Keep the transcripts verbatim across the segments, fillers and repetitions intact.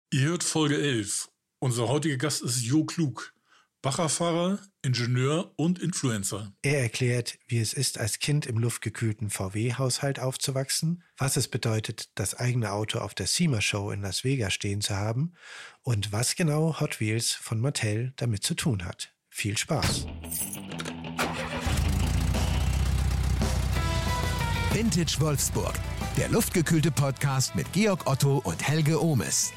Ihr hört Folge elf. Unser heutiger Gast ist Jo Klug, Baggerfahrer, Ingenieur und Influencer. Er erklärt, wie es ist, als Kind im luftgekühlten V W-Haushalt aufzuwachsen, was es bedeutet, das eigene Auto auf der SEMA-Show in Las Vegas stehen zu haben und was genau Hot Wheels von Mattel damit zu tun hat. Viel Spaß! Vintage Wolfsburg, der luftgekühlte Podcast mit Georg Otto und Helge Ohmes.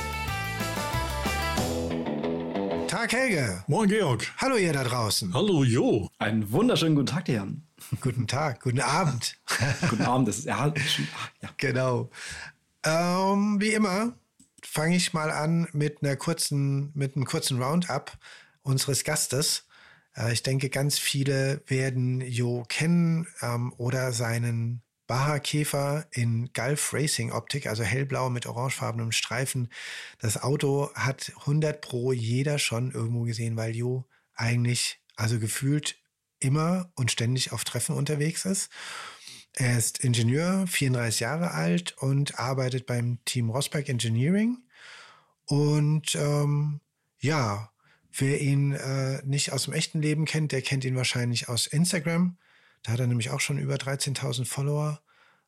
Tag Helge. Moin Georg. Hallo ihr da draußen. Hallo Jo. Einen wunderschönen guten Tag, die Herren. Guten Tag, guten Abend. Guten Abend, das ist ja, ja. Genau. Ähm, wie immer fange ich mal an mit einer kurzen, mit einem kurzen Roundup unseres Gastes. Äh, ich denke, ganz viele werden Jo kennen ähm, oder seinen Baja Käfer in Gulf Racing Optik, also hellblau mit orangefarbenem Streifen. Das Auto hat hundert pro jeder schon irgendwo gesehen, weil Jo eigentlich, also gefühlt immer und ständig auf Treffen unterwegs ist. Er ist Ingenieur, vierunddreißig Jahre alt und arbeitet beim Team Rosberg Engineering. Und ähm, ja, wer ihn äh, nicht aus dem echten Leben kennt, der kennt ihn wahrscheinlich aus Instagram. Da hat er nämlich auch schon über dreizehntausend Follower.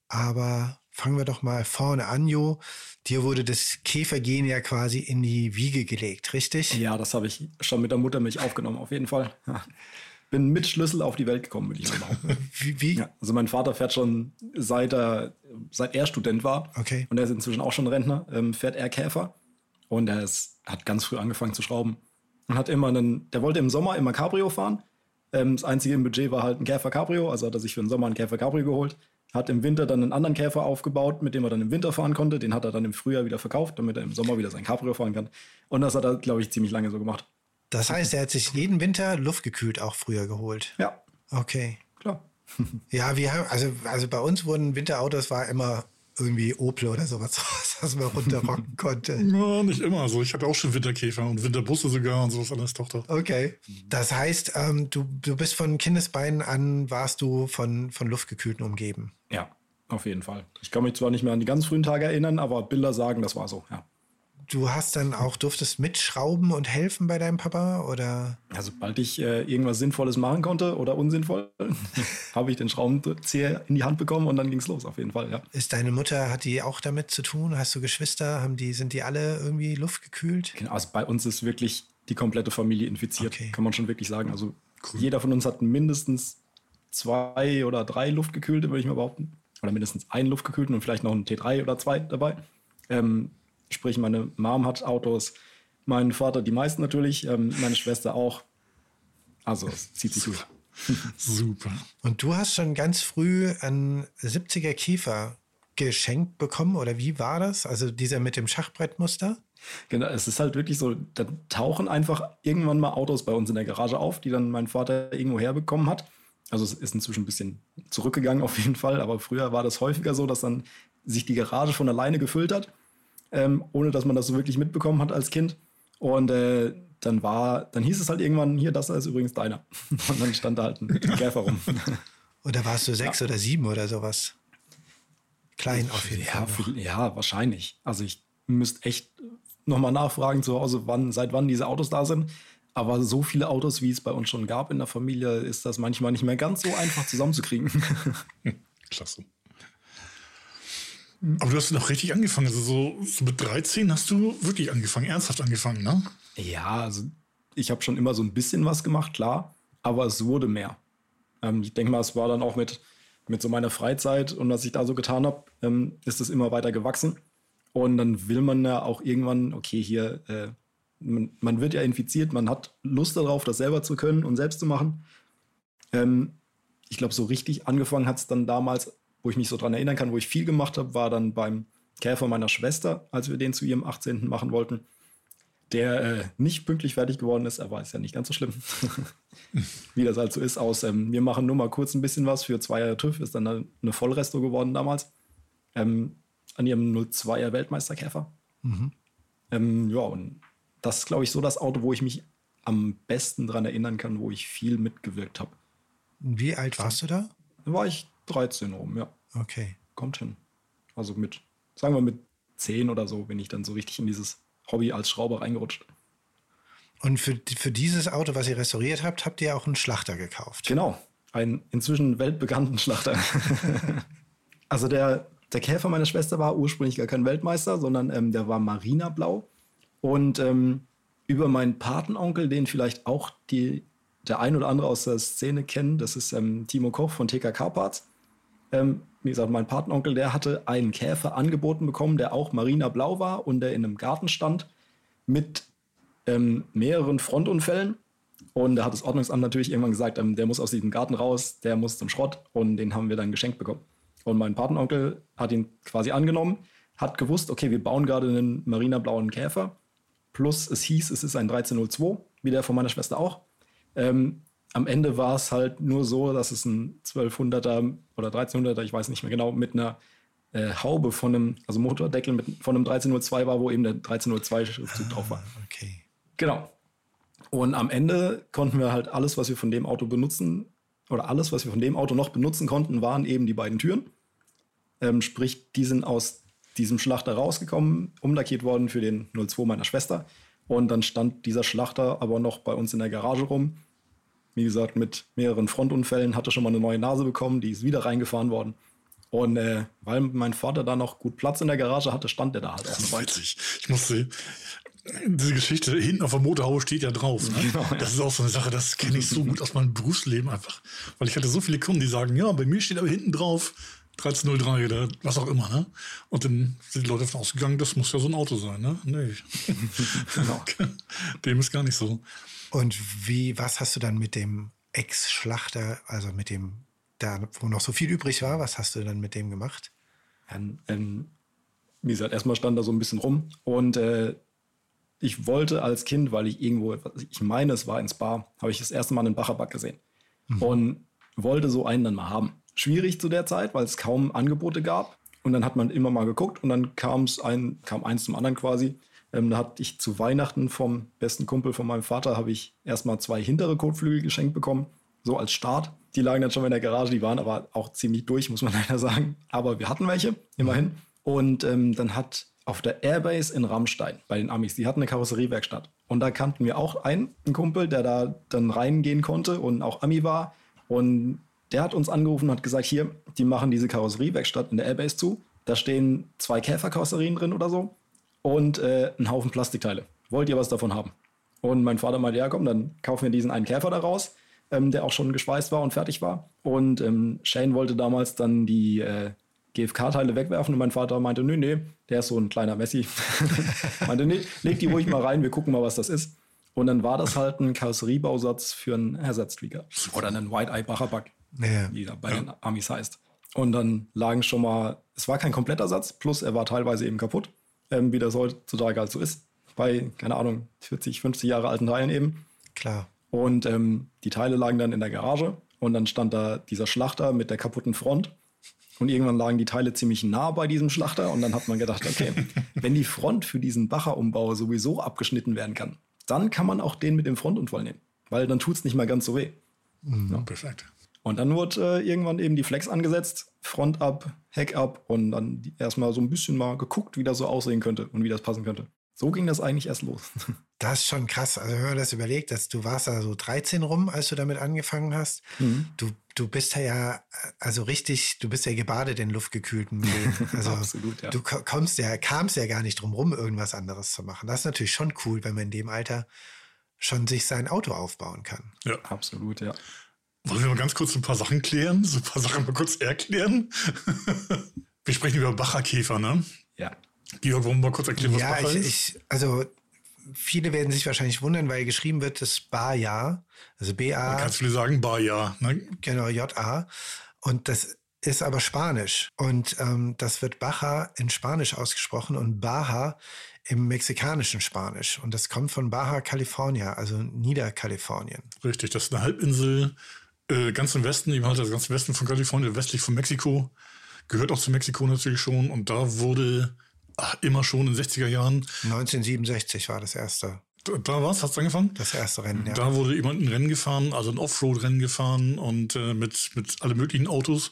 Aber fangen wir doch mal vorne an, Jo. Dir wurde das Käfergehen ja quasi in die Wiege gelegt, richtig? Ja, das habe ich schon mit der Muttermilch aufgenommen, auf jeden Fall. Ja. Bin mit Schlüssel auf die Welt gekommen, würde ich mal behaupten. Wie? wie? Ja, also mein Vater fährt schon seit er, seit er Student war. Okay. Und er ist inzwischen auch schon Rentner, ähm, fährt er Käfer. Und er ist, hat ganz früh angefangen zu schrauben. Und hat immer einen, der wollte im Sommer immer Cabrio fahren. Ähm, das einzige im Budget war halt ein Käfer Cabrio. Also hat er sich für den Sommer einen Käfer Cabrio geholt. Hat im Winter dann einen anderen Käfer aufgebaut, mit dem er dann im Winter fahren konnte. Den hat er dann im Frühjahr wieder verkauft, damit er im Sommer wieder sein Cabrio fahren kann. Und das hat er, glaube ich, ziemlich lange so gemacht. Das heißt, er hat sich jeden Winter luftgekühlt auch früher geholt? Ja. Okay. Klar. Ja, wir haben, also, also bei uns wurden Winterautos, war immer irgendwie Opel oder sowas, was man runterrocken konnte. Ja, nicht immer. So, ich hatte auch schon Winterkäfer und Winterbusse sogar und sowas alles, Tochter. Okay. Das heißt, ähm, du, du bist von Kindesbeinen an, warst du von, von Luftgekühlten umgeben? Ja, auf jeden Fall. Ich kann mich zwar nicht mehr an die ganz frühen Tage erinnern, aber Bilder sagen, das war so, ja. Du hast dann auch, durftest mitschrauben und helfen bei deinem Papa, oder? Ja, sobald ich äh, irgendwas Sinnvolles machen konnte oder unsinnvoll, habe ich den Schraubenzieher in die Hand bekommen und dann ging es los, auf jeden Fall, ja. Ist deine Mutter, hat die auch damit zu tun? Hast du Geschwister? Haben die, sind die alle irgendwie luftgekühlt? Genau, also bei uns ist wirklich die komplette Familie infiziert, Okay. kann man schon wirklich sagen. Also Cool. Jeder von uns hat mindestens zwei oder drei Luftgekühlte, würde ich mal behaupten. Oder mindestens einen Luftgekühlten und vielleicht noch einen T drei oder zwei dabei. Ähm, Sprich, meine Mom hat Autos, mein Vater die meisten natürlich, ähm, meine Schwester auch. Also es zieht sich durch. Super. Und du hast schon ganz früh einen siebziger Käfer geschenkt bekommen, oder wie war das? Also dieser mit dem Schachbrettmuster? Genau, es ist halt wirklich so, da tauchen einfach irgendwann mal Autos bei uns in der Garage auf, die dann mein Vater irgendwo herbekommen hat. Also es ist inzwischen ein bisschen zurückgegangen auf jeden Fall, aber früher war das häufiger so, dass dann sich die Garage von alleine gefüllt hat. Ähm, ohne dass man das so wirklich mitbekommen hat als Kind. Und äh, dann war, dann hieß es halt irgendwann, hier, das ist übrigens deiner. Und dann stand da halt ein Käfer rum. Oder warst du sechs ja. oder sieben oder sowas? Klein auf jeden ja, Fall. Für, ja, wahrscheinlich. Also ich müsste echt nochmal nachfragen zu Hause, wann, seit wann diese Autos da sind. Aber so viele Autos, wie es bei uns schon gab in der Familie, ist das manchmal nicht mehr ganz so einfach zusammenzukriegen. Klasse. Aber du hast noch richtig angefangen. Also so, so mit dreizehn hast du wirklich angefangen, ernsthaft angefangen, ne? Ja, also ich habe schon immer so ein bisschen was gemacht, klar. Aber es wurde mehr. Ähm, ich denke mal, es war dann auch mit, mit so meiner Freizeit und was ich da so getan habe, ähm, ist es immer weiter gewachsen. Und dann will man ja auch irgendwann, okay, hier, äh, man, man wird ja infiziert, man hat Lust darauf, das selber zu können und selbst zu machen. Ähm, ich glaube, so richtig angefangen hat es dann damals, wo ich mich so dran erinnern kann, wo ich viel gemacht habe, war dann beim Käfer meiner Schwester, als wir den zu ihrem achtzehnten machen wollten, der äh, nicht pünktlich fertig geworden ist, aber ist ja nicht ganz so schlimm. Wie das halt so ist aus, ähm, wir machen nur mal kurz ein bisschen was für zwei Jahre TÜV, ist dann eine Vollresto geworden damals, ähm, an ihrem null zweier Weltmeisterkäfer. Mhm. Ähm, ja, und das ist, glaube ich, so das Auto, wo ich mich am besten dran erinnern kann, wo ich viel mitgewirkt habe. Wie alt warst du da? Da war ich dreizehn rum, ja. Okay. Kommt hin. Also mit, sagen wir mit zehn oder so, bin ich dann so richtig in dieses Hobby als Schrauber reingerutscht. Und für, für dieses Auto, was ihr restauriert habt, habt ihr auch einen Schlachter gekauft. Genau, einen inzwischen weltbekannten Schlachter. Also der, der Käfer meiner Schwester war ursprünglich gar kein Weltmeister, sondern ähm, der war marinablau. Und ähm, über meinen Patenonkel, den vielleicht auch die, der ein oder andere aus der Szene kennt, das ist ähm, Timo Koch von T K K Parts. Ähm, wie gesagt, mein Patenonkel, der hatte einen Käfer angeboten bekommen, der auch marinablau war und der in einem Garten stand mit ähm, mehreren Frontunfällen. Und da hat das Ordnungsamt natürlich irgendwann gesagt, ähm, der muss aus diesem Garten raus, der muss zum Schrott, und den haben wir dann geschenkt bekommen. Und mein Patenonkel hat ihn quasi angenommen, hat gewusst, okay, wir bauen gerade einen marinablauen Käfer. Plus es hieß, es ist ein dreizehn null zwei, wie der von meiner Schwester auch. Ähm, am Ende war es halt nur so, dass es ein zwölfhunderter oder dreizehnhunderter, ich weiß nicht mehr genau, mit einer äh, Haube von einem, also Motordeckel mit, von einem dreizehn null zwei war, wo eben der dreizehn null zwei Schriftzug drauf war. Okay. Genau. Und am Ende konnten wir halt alles, was wir von dem Auto benutzen, oder alles, was wir von dem Auto noch benutzen konnten, waren eben die beiden Türen. Ähm, sprich, die sind aus diesem Schlachter rausgekommen, umlackiert worden für den null zwei meiner Schwester. Und dann stand dieser Schlachter aber noch bei uns in der Garage rum. Wie gesagt, mit mehreren Frontunfällen, hatte schon mal eine neue Nase bekommen, die ist wieder reingefahren worden. Und äh, weil mein Vater da noch gut Platz in der Garage hatte, stand der da halt auch. Das weiß ich. Ich musste, diese Geschichte hinten auf der Motorhaube steht ja drauf. Ne? Genau, ja. Das ist auch so eine Sache, das kenne ich so gut aus meinem Berufsleben einfach. Weil ich hatte so viele Kunden, die sagen, ja, bei mir steht aber hinten drauf dreizehn null drei oder was auch immer. Ne? Und dann sind die Leute davon ausgegangen, das muss ja so ein Auto sein. Ne? Nee. Genau. Dem ist gar nicht so. Und wie, was hast du dann mit dem Ex-Schlachter, also mit dem, da wo noch so viel übrig war, was hast du dann mit dem gemacht? Ähm, ähm, wie gesagt, erstmal stand da so ein bisschen rum. Und äh, ich wollte als Kind, weil ich irgendwo, ich meine, es war in Spa, habe ich das erste Mal einen Bacherbug gesehen. Mhm. Und wollte so einen dann mal haben. Schwierig zu der Zeit, weil es kaum Angebote gab. Und dann hat man immer mal geguckt und dann kam's ein, kam eins zum anderen quasi. Ähm, da hatte ich zu Weihnachten vom besten Kumpel von meinem Vater, habe ich erstmal zwei hintere Kotflügel geschenkt bekommen, so als Start. Die lagen dann schon in der Garage, die waren aber auch ziemlich durch, muss man leider sagen. Aber wir hatten welche, immerhin. Und ähm, dann hat auf der Airbase in Rammstein bei den Amis, die hatten eine Karosseriewerkstatt. Und da kannten wir auch einen, einen Kumpel, der da dann reingehen konnte und auch Ami war. Und der hat uns angerufen und hat gesagt, hier, die machen diese Karosseriewerkstatt in der Airbase zu. Da stehen zwei Käferkarosserien drin oder so und äh, ein Haufen Plastikteile. Wollt ihr was davon haben? Und mein Vater meinte, ja komm, dann kaufen wir diesen einen Käfer da raus, ähm, der auch schon geschweißt war und fertig war. Und ähm, Shane wollte damals dann die äh, G F K-Teile wegwerfen und mein Vater meinte, nee, nee, der ist so ein kleiner Messi. meinte, nee, leg die ruhig mal rein, wir gucken mal, was das ist. Und dann war das halt ein Karosseriebausatz für einen Ersatzflieger. Oder einen White-Eye-Bacherbug, Ja. wie er bei den Amis heißt. Und dann lagen schon mal, es war kein kompletter Satz, plus er war teilweise eben kaputt, ähm, wie das heutzutage halt so ist. Bei, keine Ahnung, vierzig, fünfzig Jahre alten Teilen eben. Klar. Und ähm, die Teile lagen dann in der Garage und dann stand da dieser Schlachter mit der kaputten Front. Und irgendwann lagen die Teile ziemlich nah bei diesem Schlachter und dann hat man gedacht, okay, wenn die Front für diesen Bacher-Umbau sowieso abgeschnitten werden kann, dann kann man auch den mit dem Frontunfall nehmen, weil dann tut es nicht mal ganz so weh. Mhm. Ja, perfekt. Und dann wurde äh, irgendwann eben die Flex angesetzt, Front ab, Heck ab und dann die, erstmal so ein bisschen mal geguckt, wie das so aussehen könnte und wie das passen könnte. So ging das eigentlich erst los. Das ist schon krass. Also wenn man das überlegt, dass du warst da so dreizehn rum, als du damit angefangen hast. Mhm. Du, du bist ja ja, also richtig, du bist ja gebadet in luftgekühltem Leben. Also Absolut, ja. Du kommst ja, kamst ja gar nicht drum rum, irgendwas anderes zu machen. Das ist natürlich schon cool, wenn man in dem Alter schon sich sein Auto aufbauen kann. Ja. Absolut, ja. Wollen wir mal ganz kurz ein paar Sachen klären? So ein paar Sachen mal kurz erklären? Wir sprechen über Bacher-Käfer, ne? Ja. Georg, wollen wir mal kurz erklären, was Ja, Bacher ich, ist? ich, also viele werden sich wahrscheinlich wundern, weil geschrieben wird das Baja, also B Man A, kann viele sagen, Baja. Ne? genau, J A. Und das ist aber Spanisch. Und ähm, das wird Baja in Spanisch ausgesprochen und Baja im mexikanischen Spanisch. Und das kommt von Baja California, also Niederkalifornien. Richtig, das ist eine Halbinsel, äh, ganz im Westen, eben halt das ganze Westen von Kalifornien, westlich von Mexiko. Gehört auch zu Mexiko natürlich schon. Und da wurde ach, immer schon in den sechziger Jahren. neunzehnhundertsiebenundsechzig war das erste. Da, da war's, hat's angefangen? Das erste Rennen, ja. Da wurde jemand ein Rennen gefahren, also ein Offroad-Rennen gefahren und äh, mit, mit alle möglichen Autos.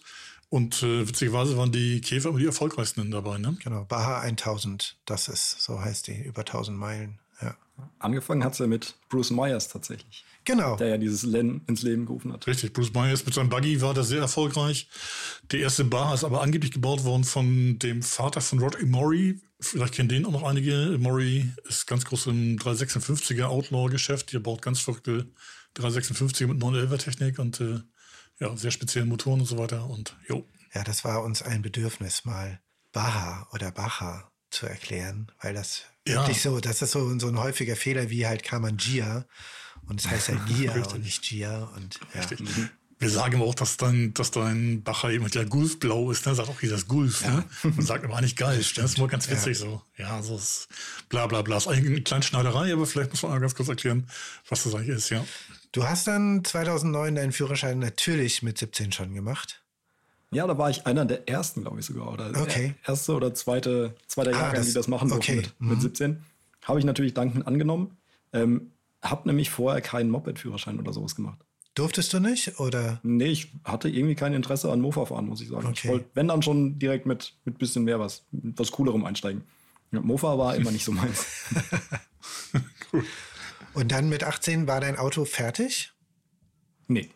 Und äh, witzigerweise waren die Käfer immer die erfolgreichsten dabei, ne? Genau, Baja tausend, das ist, so heißt die, über tausend Meilen. Ja. Angefangen hat es ja mit Bruce Myers tatsächlich. Genau. Der ja dieses Rennen ins Leben gerufen hat. Richtig, Bruce Myers mit seinem Buggy war da sehr erfolgreich. Der erste Baja ist aber angeblich gebaut worden von dem Vater von Rod Emory. Vielleicht kennen den auch noch einige. Emory ist ganz groß im dreihundertsechsundfünfziger Outlaw-Geschäft. Der baut ganz verrückte dreihundertsechsundfünfziger mit neun elfer Technik und äh, ja, sehr speziellen Motoren und so weiter. Und jo. Ja, das war uns ein Bedürfnis, mal Baja oder Baja zu erklären, weil das Ja. wirklich so, das ist so, so ein häufiger Fehler, wie halt Kamangia. Und es heißt ja Gia Richtig. und nicht Gia. Und, ja. Richtig. Wir sagen aber auch, dass dein, dass dein Bacher eben ja Gulfblau ist. Ne? Sagt auch jeder das Gulf. Ja. Ne? Man sagt aber nicht Geist. Das ist mal ganz witzig ja. so. Ja, so ist bla bla bla. Ist eigentlich eine kleine Schneiderei, aber vielleicht muss man mal ganz kurz erklären, was das eigentlich ist, ja. Du hast dann zweitausendneun deinen Führerschein natürlich mit siebzehn schon gemacht. Ja, da war ich einer der ersten, glaube ich sogar. Oder okay. erste oder zweite, zweiter ah, Jahrgang, das, die das machen durften okay. mit, mit siebzehn. Habe ich natürlich dankend angenommen. Ähm, Hab nämlich vorher keinen Moped-Führerschein oder sowas gemacht. Durftest du nicht? Oder? Nee, ich hatte irgendwie kein Interesse an Mofa-Fahren, muss ich sagen. Okay. Ich wollte, wenn dann schon direkt mit mit bisschen mehr was, mit was Coolerem einsteigen. Ja, Mofa war immer nicht so meins. Cool. Und dann mit achtzehn war dein Auto fertig? Nee.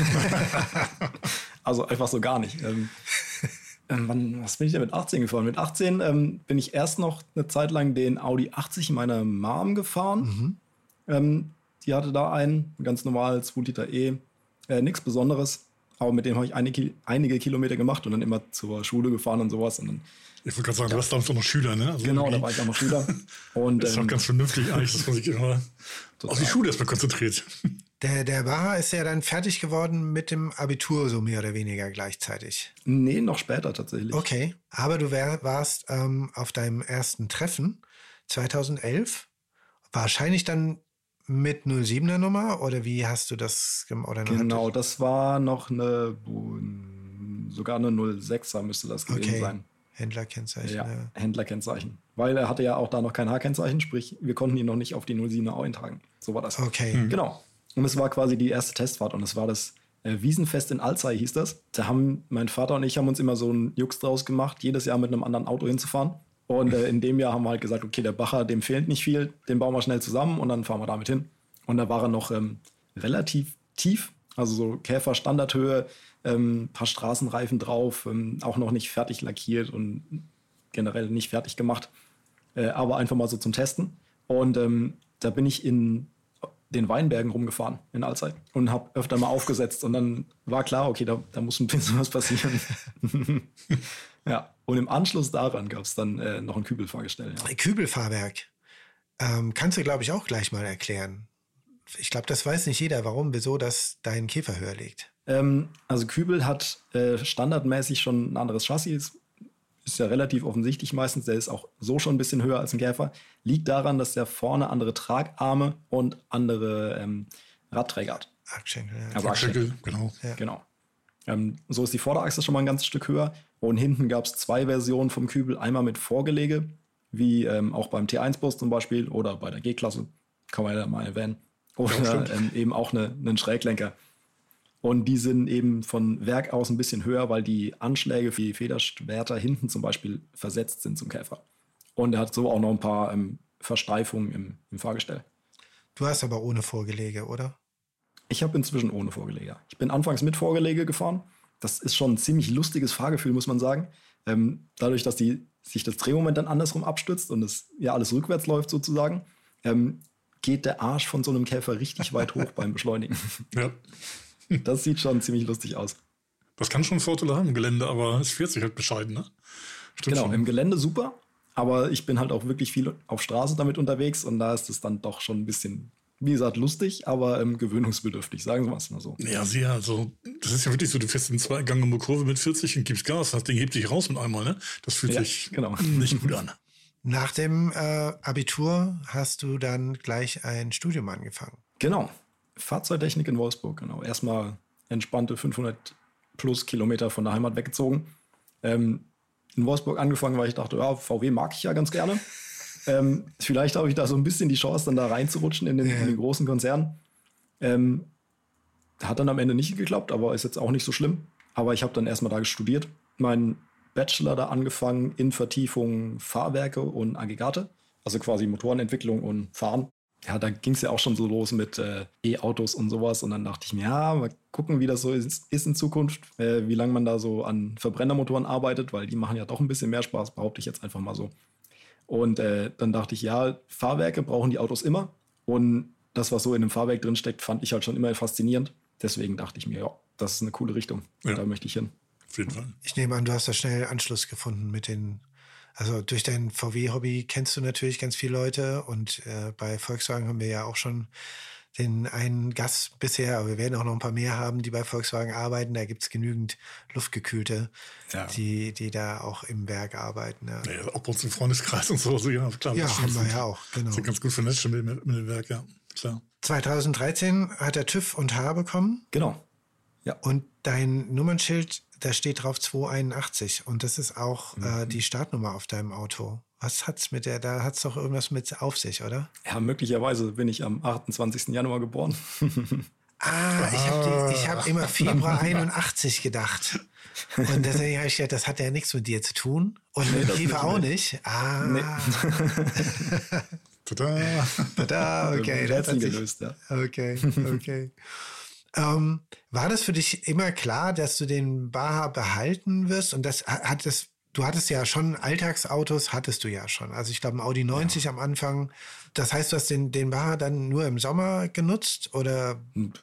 Also einfach so gar nicht. Ähm, ähm, wann, was bin ich denn mit achtzehn gefahren? Mit achtzehn ähm, bin ich erst noch eine Zeit lang den Audi achtzig meiner Mom gefahren. Mhm. Ähm, die hatte da einen, ganz normal, zwei Liter E, äh, nichts Besonderes. Aber mit dem habe ich einige, einige Kilometer gemacht und dann immer zur Schule gefahren und sowas. Und dann, ich wollte gerade sagen, du warst damals doch noch Schüler, ne? Also genau, da war ich auch noch Schüler. Und, das ist ähm, auch ganz vernünftig eigentlich, dass man sich immer total. auf die Schule erstmal konzentriert. Der, der Baja ist ja dann fertig geworden mit dem Abitur, so mehr oder weniger gleichzeitig. Nee, noch später tatsächlich. Okay, aber du wär, warst ähm, auf deinem ersten Treffen zweitausendelf, wahrscheinlich dann mit null siebener Nummer oder wie hast du das gemacht? Genau, das war noch eine, sogar eine null sechser müsste das gewesen okay. sein. Händlerkennzeichen. Ja, ja. Händlerkennzeichen. Weil er hatte ja auch da noch kein H-Kennzeichen, sprich, wir konnten ihn noch nicht auf die null siebener eintragen. So war das. Okay. Mhm. Genau. Und es war quasi die erste Testfahrt und es war das äh, Wiesenfest in Alzey, hieß das. Da haben mein Vater und ich haben uns immer so einen Jux draus gemacht, jedes Jahr mit einem anderen Auto hinzufahren. Und äh, in dem Jahr haben wir halt gesagt, okay, der Bacher, dem fehlt nicht viel, den bauen wir schnell zusammen und dann fahren wir damit hin. Und da war er noch ähm, relativ tief, also so Käfer-Standardhöhe, ähm, paar Straßenreifen drauf, ähm, auch noch nicht fertig lackiert und generell nicht fertig gemacht, äh, aber einfach mal so zum Testen. Und ähm, da bin ich in den Weinbergen rumgefahren in Alzey und habe öfter mal aufgesetzt und dann war klar, okay, da, da muss ein bisschen was passieren. Ja, und im Anschluss daran gab es dann äh, noch ein Kübelfahrgestell. Ja. Kübelfahrwerk. Ähm, kannst du, glaube ich, auch gleich mal erklären. Ich glaube, das weiß nicht jeder, warum, wieso das dein Käfer höher liegt. Ähm, also Kübel hat äh, standardmäßig schon ein anderes Chassis. Ist ja relativ offensichtlich meistens. Der ist auch so schon ein bisschen höher als ein Käfer. Liegt daran, dass der vorne andere Tragarme und andere ähm, Radträger hat. Achsschenkel, ja. Also Achsschenkel, genau. Ja. Genau. Ähm, so ist die Vorderachse schon mal ein ganzes Stück höher. Und hinten gab es zwei Versionen vom Kübel. Einmal mit Vorgelege, wie ähm, auch beim T eins Bus zum Beispiel oder bei der G-Klasse. Kann man ja mal erwähnen. Oder Ja, ähm, eben auch eine, einen Schräglenker. Und die sind eben von Werk aus ein bisschen höher, weil die Anschläge für die Federschwerter hinten zum Beispiel versetzt sind zum Käfer. Und er hat so auch noch ein paar ähm, Versteifungen im, im Fahrgestell. Du hast aber ohne Vorgelege, oder? Ich habe inzwischen ohne Vorgelege. Ich bin anfangs mit Vorgelege gefahren. Das ist schon ein ziemlich lustiges Fahrgefühl, muss man sagen. Ähm, dadurch, dass die, sich das Drehmoment dann andersrum abstützt und es ja alles rückwärts läuft sozusagen, ähm, geht der Arsch von so einem Käfer richtig weit hoch beim Beschleunigen. Ja. Das sieht schon ziemlich lustig aus. Das kann schon Vorteile haben im Gelände, aber es fährt sich halt bescheiden, ne? Stimmt Genau, schon. im Gelände super, aber ich bin halt auch wirklich viel auf Straße damit unterwegs und da ist es dann doch schon ein bisschen, wie gesagt, lustig, aber ähm, gewöhnungsbedürftig, sagen wir es mal so. Ja, sehr, also, das ist ja wirklich so, du fährst in zwei Gang um eine Kurve mit vierzig und gibst Gas, das Ding hebt sich raus mit einmal, ne? Das fühlt Ja, sich genau. nicht gut an. Nach dem äh, Abitur hast du dann gleich ein Studium angefangen. Genau, Fahrzeugtechnik in Wolfsburg, genau. Erstmal entspannte fünfhundert plus Kilometer von der Heimat weggezogen. Ähm, in Wolfsburg angefangen, weil ich dachte, ja, V W mag ich ja ganz gerne. Ähm, vielleicht habe ich da so ein bisschen die Chance, dann da reinzurutschen in den, Ja. in den großen Konzern. Ähm, hat dann am Ende nicht geklappt, aber ist jetzt auch nicht so schlimm. Aber ich habe dann erstmal da studiert, meinen Bachelor da angefangen in Vertiefung Fahrwerke und Aggregate, also quasi Motorenentwicklung und Fahren. Ja, da ging es ja auch schon so los mit äh, E-Autos und sowas. Und dann dachte ich mir, ja, mal gucken, wie das so ist, ist in Zukunft, äh, wie lange man da so an Verbrennermotoren arbeitet, weil die machen ja doch ein bisschen mehr Spaß, behaupte ich jetzt einfach mal so. Und äh, dann dachte ich, ja, Fahrwerke brauchen die Autos immer. Und das, was so in einem Fahrwerk drin steckt, fand ich halt schon immer faszinierend. Deswegen dachte ich mir, ja, das ist eine coole Richtung. Ja. Da möchte ich hin. Auf jeden Fall. Ich nehme an, du hast da schnell Anschluss gefunden mit den, also durch dein V W-Hobby kennst du natürlich ganz viele Leute und äh, bei Volkswagen haben wir ja auch schon den einen Gast bisher, aber wir werden auch noch ein paar mehr haben, die bei Volkswagen arbeiten. Da gibt es genügend Luftgekühlte, Ja. die, die da auch im Werk arbeiten. Ja, Ja, auch bei uns im Freundeskreis und so. Also, ja, klar. ja das haben wir sind- ja auch, genau. Sind ganz gut vernetzt schon mit, mit, mit dem Werk, ja. Klar. zweitausenddreizehn hat der TÜV und H bekommen Genau. und dein Nummernschild, da steht drauf zweihunderteinundachtzig und das ist auch äh, die Startnummer auf deinem Auto. Was hat's mit der, da hat's doch irgendwas mit auf sich, oder? Ja, möglicherweise bin ich am achtundzwanzigsten Januar geboren. Ah, ich habe hab immer Februar einundachtzig gedacht. Und deswegen habe ich gedacht, das hat ja nichts mit dir zu tun. Und mit Eva auch nicht. Ah, Tada. da, okay. Das Rätsel hat sich, gelöst, ja. okay, okay. ähm, war das für dich immer klar, dass du den Baja behalten wirst? Und das hat das, du hattest ja schon Alltagsautos, hattest du ja schon. Also ich glaube, ein Audi neunzig ja. am Anfang. Das heißt, du hast den, den Baja dann nur im Sommer genutzt? Oder?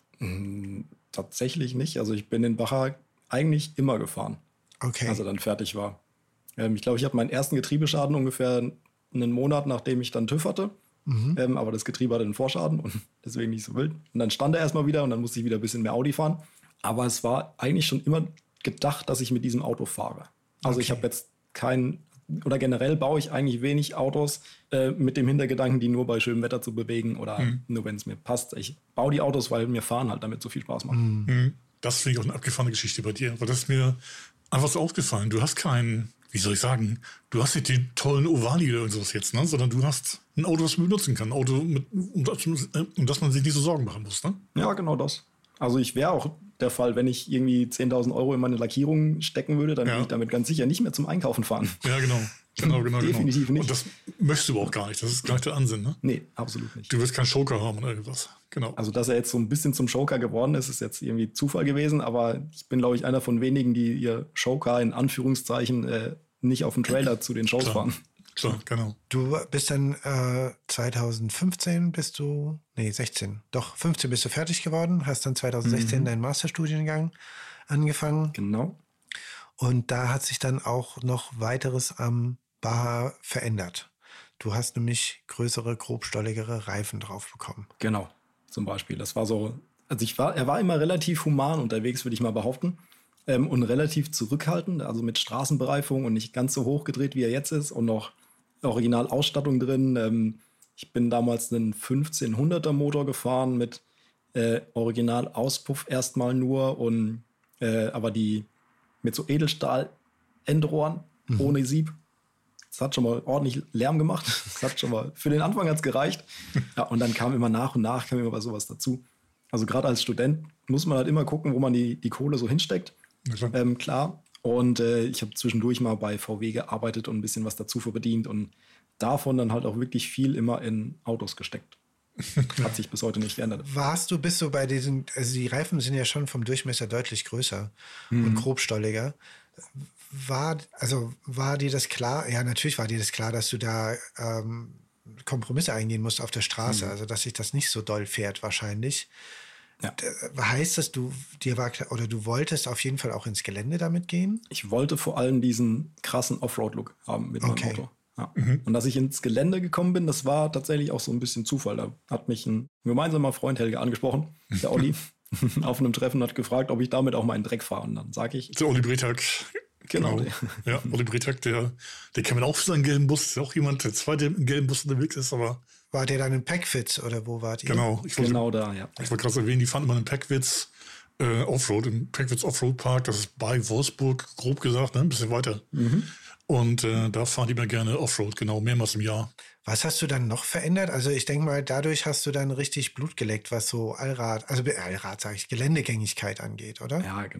Tatsächlich nicht. Also ich bin den Baja eigentlich immer gefahren, Okay. als er dann fertig war. Ähm, ich glaube, ich habe meinen ersten Getriebeschaden ungefähr einen Monat, nachdem ich dann TÜV hatte. Mhm. Ähm, aber das Getriebe hatte einen Vorschaden und deswegen nicht so wild. Und dann stand er erstmal wieder und dann musste ich wieder ein bisschen mehr Audi fahren. Aber es war eigentlich schon immer gedacht, dass ich mit diesem Auto fahre. Also Okay. ich habe jetzt kein, oder generell baue ich eigentlich wenig Autos äh, mit dem Hintergedanken, die nur bei schönem Wetter zu bewegen oder Mhm. nur wenn es mir passt. Ich baue die Autos, weil mir fahren halt damit so viel Spaß macht. Mhm. Das finde ich auch eine abgefahrene Geschichte bei dir, weil das ist mir einfach so aufgefallen. Du hast keinen, wie soll ich sagen, du hast nicht die tollen Ovali oder sowas jetzt, ne? Sondern du hast ein Auto, was man benutzen kann. Ein Auto, mit, um, das, um das man sich nicht so Sorgen machen muss, ne? Ja, genau das. Also ich wäre auch der Fall, wenn ich irgendwie zehntausend Euro in meine Lackierung stecken würde, dann Ja. würde ich damit ganz sicher nicht mehr zum Einkaufen fahren. Ja, genau. Genau, genau, Definitiv genau. nicht. Und das möchtest du aber auch gar nicht. Das ist gar nicht der Ansinn, ne? Nee, absolut nicht. Du willst keinen Joker haben oder irgendwas. Genau. Also, dass er jetzt so ein bisschen zum Joker geworden ist, ist jetzt irgendwie Zufall gewesen, aber ich bin, glaube ich, einer von wenigen, die ihr Joker in Anführungszeichen äh, nicht auf dem Trailer zu den Shows Klar. fahren. Klar, genau. Du bist dann äh, zweitausendfünfzehn bist du, nee, sechzehn, doch, fünfzehn bist du fertig geworden, hast dann zweitausendsechzehn Mhm. deinen Masterstudiengang angefangen Genau. und da hat sich dann auch noch weiteres am Baja verändert. Du hast nämlich größere, grobstolligere Reifen drauf bekommen. Genau, zum Beispiel. Das war so, also ich war, er war immer relativ human unterwegs, würde ich mal behaupten. Ähm, und relativ zurückhaltend, also mit Straßenbereifung und nicht ganz so hoch gedreht, wie er jetzt ist. Und noch Originalausstattung drin. Ähm, ich bin damals einen fünfzehnhunderter Motor gefahren mit äh, Originalauspuff erstmal nur und äh, aber die mit so Edelstahl-Endrohren ohne Sieb. Das hat schon mal ordentlich Lärm gemacht. Das hat schon mal, für den Anfang hat es gereicht. Ja, und dann kam immer nach und nach kam immer sowas dazu. Also gerade als Student muss man halt immer gucken, wo man die, die Kohle so hinsteckt. Ja, klar. Ähm, klar. Und äh, ich habe zwischendurch mal bei V W gearbeitet und ein bisschen was dazu verdient und davon dann halt auch wirklich viel immer in Autos gesteckt. Hat sich bis heute nicht geändert. Warst du, bist du bei diesen, also die Reifen sind ja schon vom Durchmesser deutlich größer und grobstolliger. War, also war dir das klar? Ja, natürlich war dir das klar, dass du da ähm, Kompromisse eingehen musst auf der Straße, also dass sich das nicht so doll fährt wahrscheinlich. Ja. D- Heißt das, du dir war klar, oder du wolltest auf jeden Fall auch ins Gelände damit gehen? Ich wollte vor allem diesen krassen Offroad-Look haben mit Okay. meinem Auto. Ja. Und dass ich ins Gelände gekommen bin, das war tatsächlich auch so ein bisschen Zufall. Da hat mich ein gemeinsamer Freund Helge angesprochen, der Olli, auf einem Treffen, hat gefragt, ob ich damit auch mal in den Dreck fahre. Und dann sage ich, Der Olli Bretag. Genau. Ja, Olli Bretag, der, der kennt man auch für seinen gelben Bus. Ist ja auch jemand, der zweite im gelben Bus unterwegs ist, aber Wart ihr dann in Packfits oder wo wart ihr? genau. Ich wollte, genau da, ja. ich wollte gerade erwähnen, die fahren immer in Packwitz äh, Offroad, im Packwitz Offroad Park. Das ist bei Wolfsburg, grob gesagt, ne, ein bisschen weiter. Und äh, da fahren die mal gerne Offroad, genau, mehrmals im Jahr. Was hast du dann noch verändert? Also ich denke mal, dadurch hast du dann richtig Blut geleckt, was so Allrad, also Allrad sage ich, Geländegängigkeit angeht, oder? Ja, genau.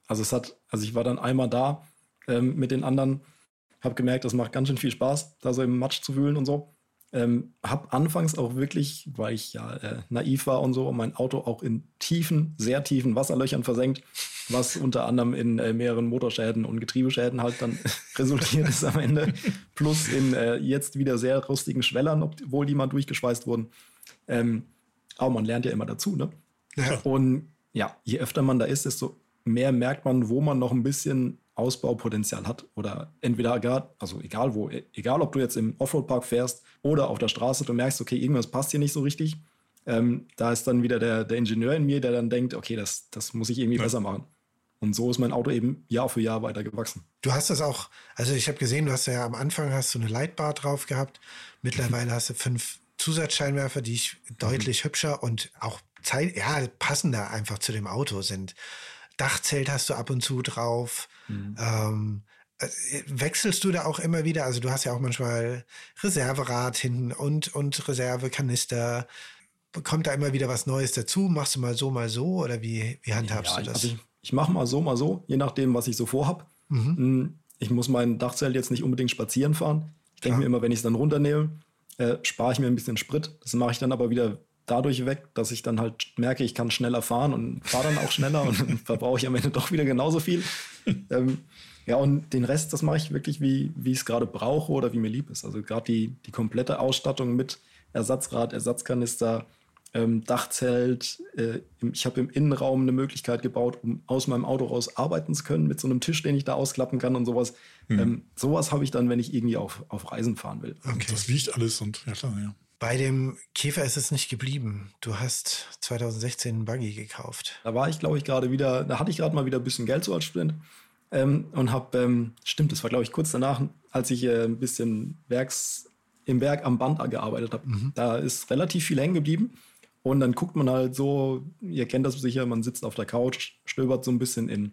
Also es hat, also ich war dann einmal da ähm, mit den anderen, habe gemerkt, das macht ganz schön viel Spaß, da so im Matsch zu wühlen und so. Ähm, habe anfangs auch wirklich, weil ich ja äh, naiv war und so, mein Auto auch in tiefen, sehr tiefen Wasserlöchern versenkt, was unter anderem in äh, mehreren Motorschäden und Getriebeschäden halt dann resultiert ist am Ende. Plus in äh, jetzt wieder sehr rustigen Schwellern, obwohl die mal durchgeschweißt wurden. Ähm, aber man lernt ja immer dazu, ne? Ja. Und ja, je öfter man da ist, desto mehr merkt man, wo man noch ein bisschen Ausbaupotenzial hat. Oder entweder gerade, also egal wo, egal ob du jetzt im Offroad-Park fährst oder auf der Straße, du merkst, okay, irgendwas passt hier nicht so richtig. Ähm, da ist dann wieder der, der Ingenieur in mir, der dann denkt, okay, das, das muss ich irgendwie ja. besser machen. Und so ist mein Auto eben Jahr für Jahr weiter gewachsen. Du hast das auch, also ich habe gesehen, du hast ja am Anfang hast du eine Lightbar drauf gehabt. Mittlerweile hast du fünf Zusatzscheinwerfer, die ich deutlich mhm. hübscher und auch Zeit, ja, passender einfach zu dem Auto sind. Dachzelt hast du ab und zu drauf. Mhm. Ähm, wechselst du da auch immer wieder? Also du hast ja auch manchmal Reserverad hinten und, und Reservekanister. Kommt da immer wieder was Neues dazu? Machst du mal so, mal so? Oder wie, wie handhabst ja, du das? Also ich ich mache mal so, mal so, je nachdem, was ich so vorhab. Mhm. Ich muss mein Dachzelt jetzt nicht unbedingt spazieren fahren. Ich denke mir immer, wenn ich es dann runternehme, äh, spare ich mir ein bisschen Sprit. Das mache ich dann aber wieder dadurch weg, dass ich dann halt merke, ich kann schneller fahren und fahre dann auch schneller und dann verbrauche ich am Ende doch wieder genauso viel. ähm, ja, und den Rest, das mache ich wirklich, wie, wie ich es gerade brauche oder wie mir lieb ist. Also gerade die, die komplette Ausstattung mit Ersatzrad, Ersatzkanister, ähm, Dachzelt. Äh, ich habe im Innenraum eine Möglichkeit gebaut, um aus meinem Auto raus arbeiten zu können, mit so einem Tisch, den ich da ausklappen kann und sowas. Mhm. Ähm, sowas habe ich dann, wenn ich irgendwie auf, auf Reisen fahren will. Okay. Das wiegt alles und ja klar, ja. Bei dem Käfer ist es nicht geblieben. Du hast zwanzig sechzehn einen Buggy gekauft. Da war ich, glaube ich, gerade wieder, da hatte ich gerade mal wieder ein bisschen Geld so als Student. Ähm, und habe, ähm, stimmt, das war, glaube ich, kurz danach, als ich äh, ein bisschen Werks, im Werk am Band gearbeitet habe. Mhm. Da ist relativ viel hängen geblieben. Und dann guckt man halt so, ihr kennt das sicher, man sitzt auf der Couch, stöbert so ein bisschen in,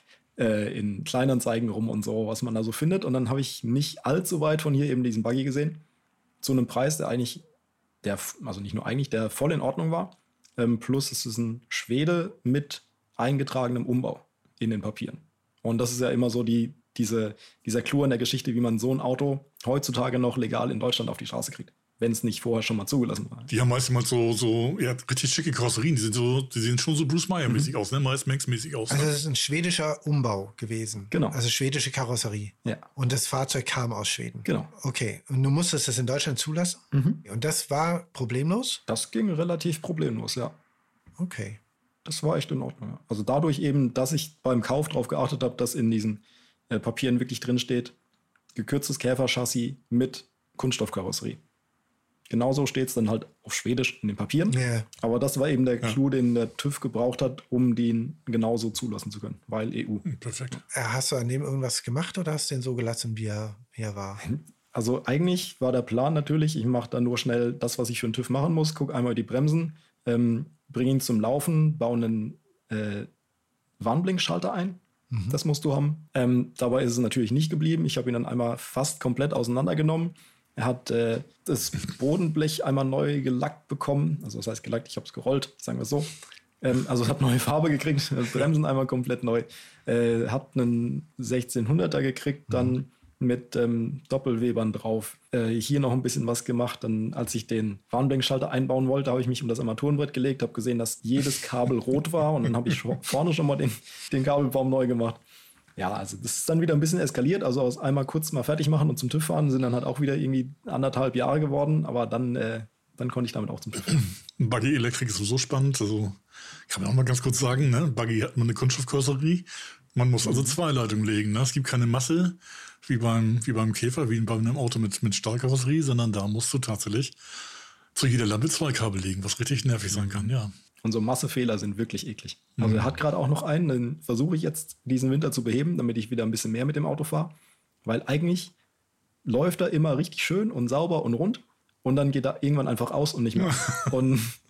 äh, in Kleinanzeigen rum und so, was man da so findet. Und dann habe ich nicht allzu weit von hier eben diesen Buggy gesehen. Zu einem Preis, der eigentlich, der, also nicht nur eigentlich, der voll in Ordnung war. Ähm, plus es ist ein Schwede mit eingetragenem Umbau in den Papieren. Und das ist ja immer so die, diese, dieser Clou in der Geschichte, wie man so ein Auto heutzutage noch legal in Deutschland auf die Straße kriegt, wenn es nicht vorher schon mal zugelassen war. Die haben meistens mal so, so ja, richtig schicke Karosserien. Die, sind so, die sehen schon so Bruce Meyer-mäßig mhm. aus, ne? Miles Max-mäßig aus. Also das ist ein schwedischer Umbau gewesen. Genau. Also schwedische Karosserie. Ja. Und das Fahrzeug kam aus Schweden. Genau. Okay. Und du musstest das in Deutschland zulassen? Mhm. Und das war problemlos? Das ging relativ problemlos, ja. Okay. Das war echt in Ordnung. Ja. Also dadurch eben, dass ich beim Kauf darauf geachtet habe, dass in diesen äh, Papieren wirklich drin steht, gekürztes Käferchassis mit Kunststoffkarosserie. Genauso steht es dann halt auf Schwedisch in den Papieren. Yeah. Aber das war eben der ja. Clou, den der TÜV gebraucht hat, um den genauso zulassen zu können, weil E U. Hm, perfekt. Hast du an dem irgendwas gemacht oder hast du den so gelassen, wie er, wie er war? Also eigentlich war der Plan natürlich, ich mache dann nur schnell das, was ich für den TÜV machen muss, gucke einmal die Bremsen, ähm, bringe ihn zum Laufen, baue einen äh, Warnblinkschalter ein. Mhm. Das musst du haben. Ähm, dabei ist es natürlich nicht geblieben. Ich habe ihn dann einmal fast komplett auseinandergenommen. Er hat äh, das Bodenblech einmal neu gelackt bekommen. Also das heißt gelackt, ich habe es gerollt, sagen wir es so. Ähm, also es hat neue Farbe gekriegt, Bremsen einmal komplett neu. Äh, hat einen sechzehnhunderter gekriegt, dann mhm. mit ähm, Doppelwebern drauf. Äh, hier noch ein bisschen was gemacht. Dann, als ich den Warnblinkschalter einbauen wollte, habe ich mich um das Armaturenbrett gelegt, habe gesehen, dass jedes Kabel rot war und dann habe ich vorne schon mal den, den Kabelbaum neu gemacht. Ja, also das ist dann wieder ein bisschen eskaliert. Also aus einmal kurz mal fertig machen und zum TÜV fahren sind dann halt auch wieder irgendwie anderthalb Jahre geworden. Aber dann, äh, dann konnte ich damit auch zum TÜV fahren. Buggy-Elektrik ist sowieso spannend. Also kann man auch mal ganz kurz sagen, ne? Buggy hat man eine Kunststoffkarosserie. Man muss also zwei Leitungen legen. Ne? Es gibt keine Masse wie beim, wie beim Käfer, wie bei einem Auto mit, mit Stahlkarosserie, sondern da musst du tatsächlich zu jeder Lampe zwei Kabel legen, was richtig nervig sein kann, ja. Und so Massefehler sind wirklich eklig. Also mhm. er hat gerade auch noch einen, den versuche ich jetzt diesen Winter zu beheben, damit ich wieder ein bisschen mehr mit dem Auto fahre. Weil eigentlich läuft er immer richtig schön und sauber und rund und dann geht er irgendwann einfach aus und nicht mehr. Und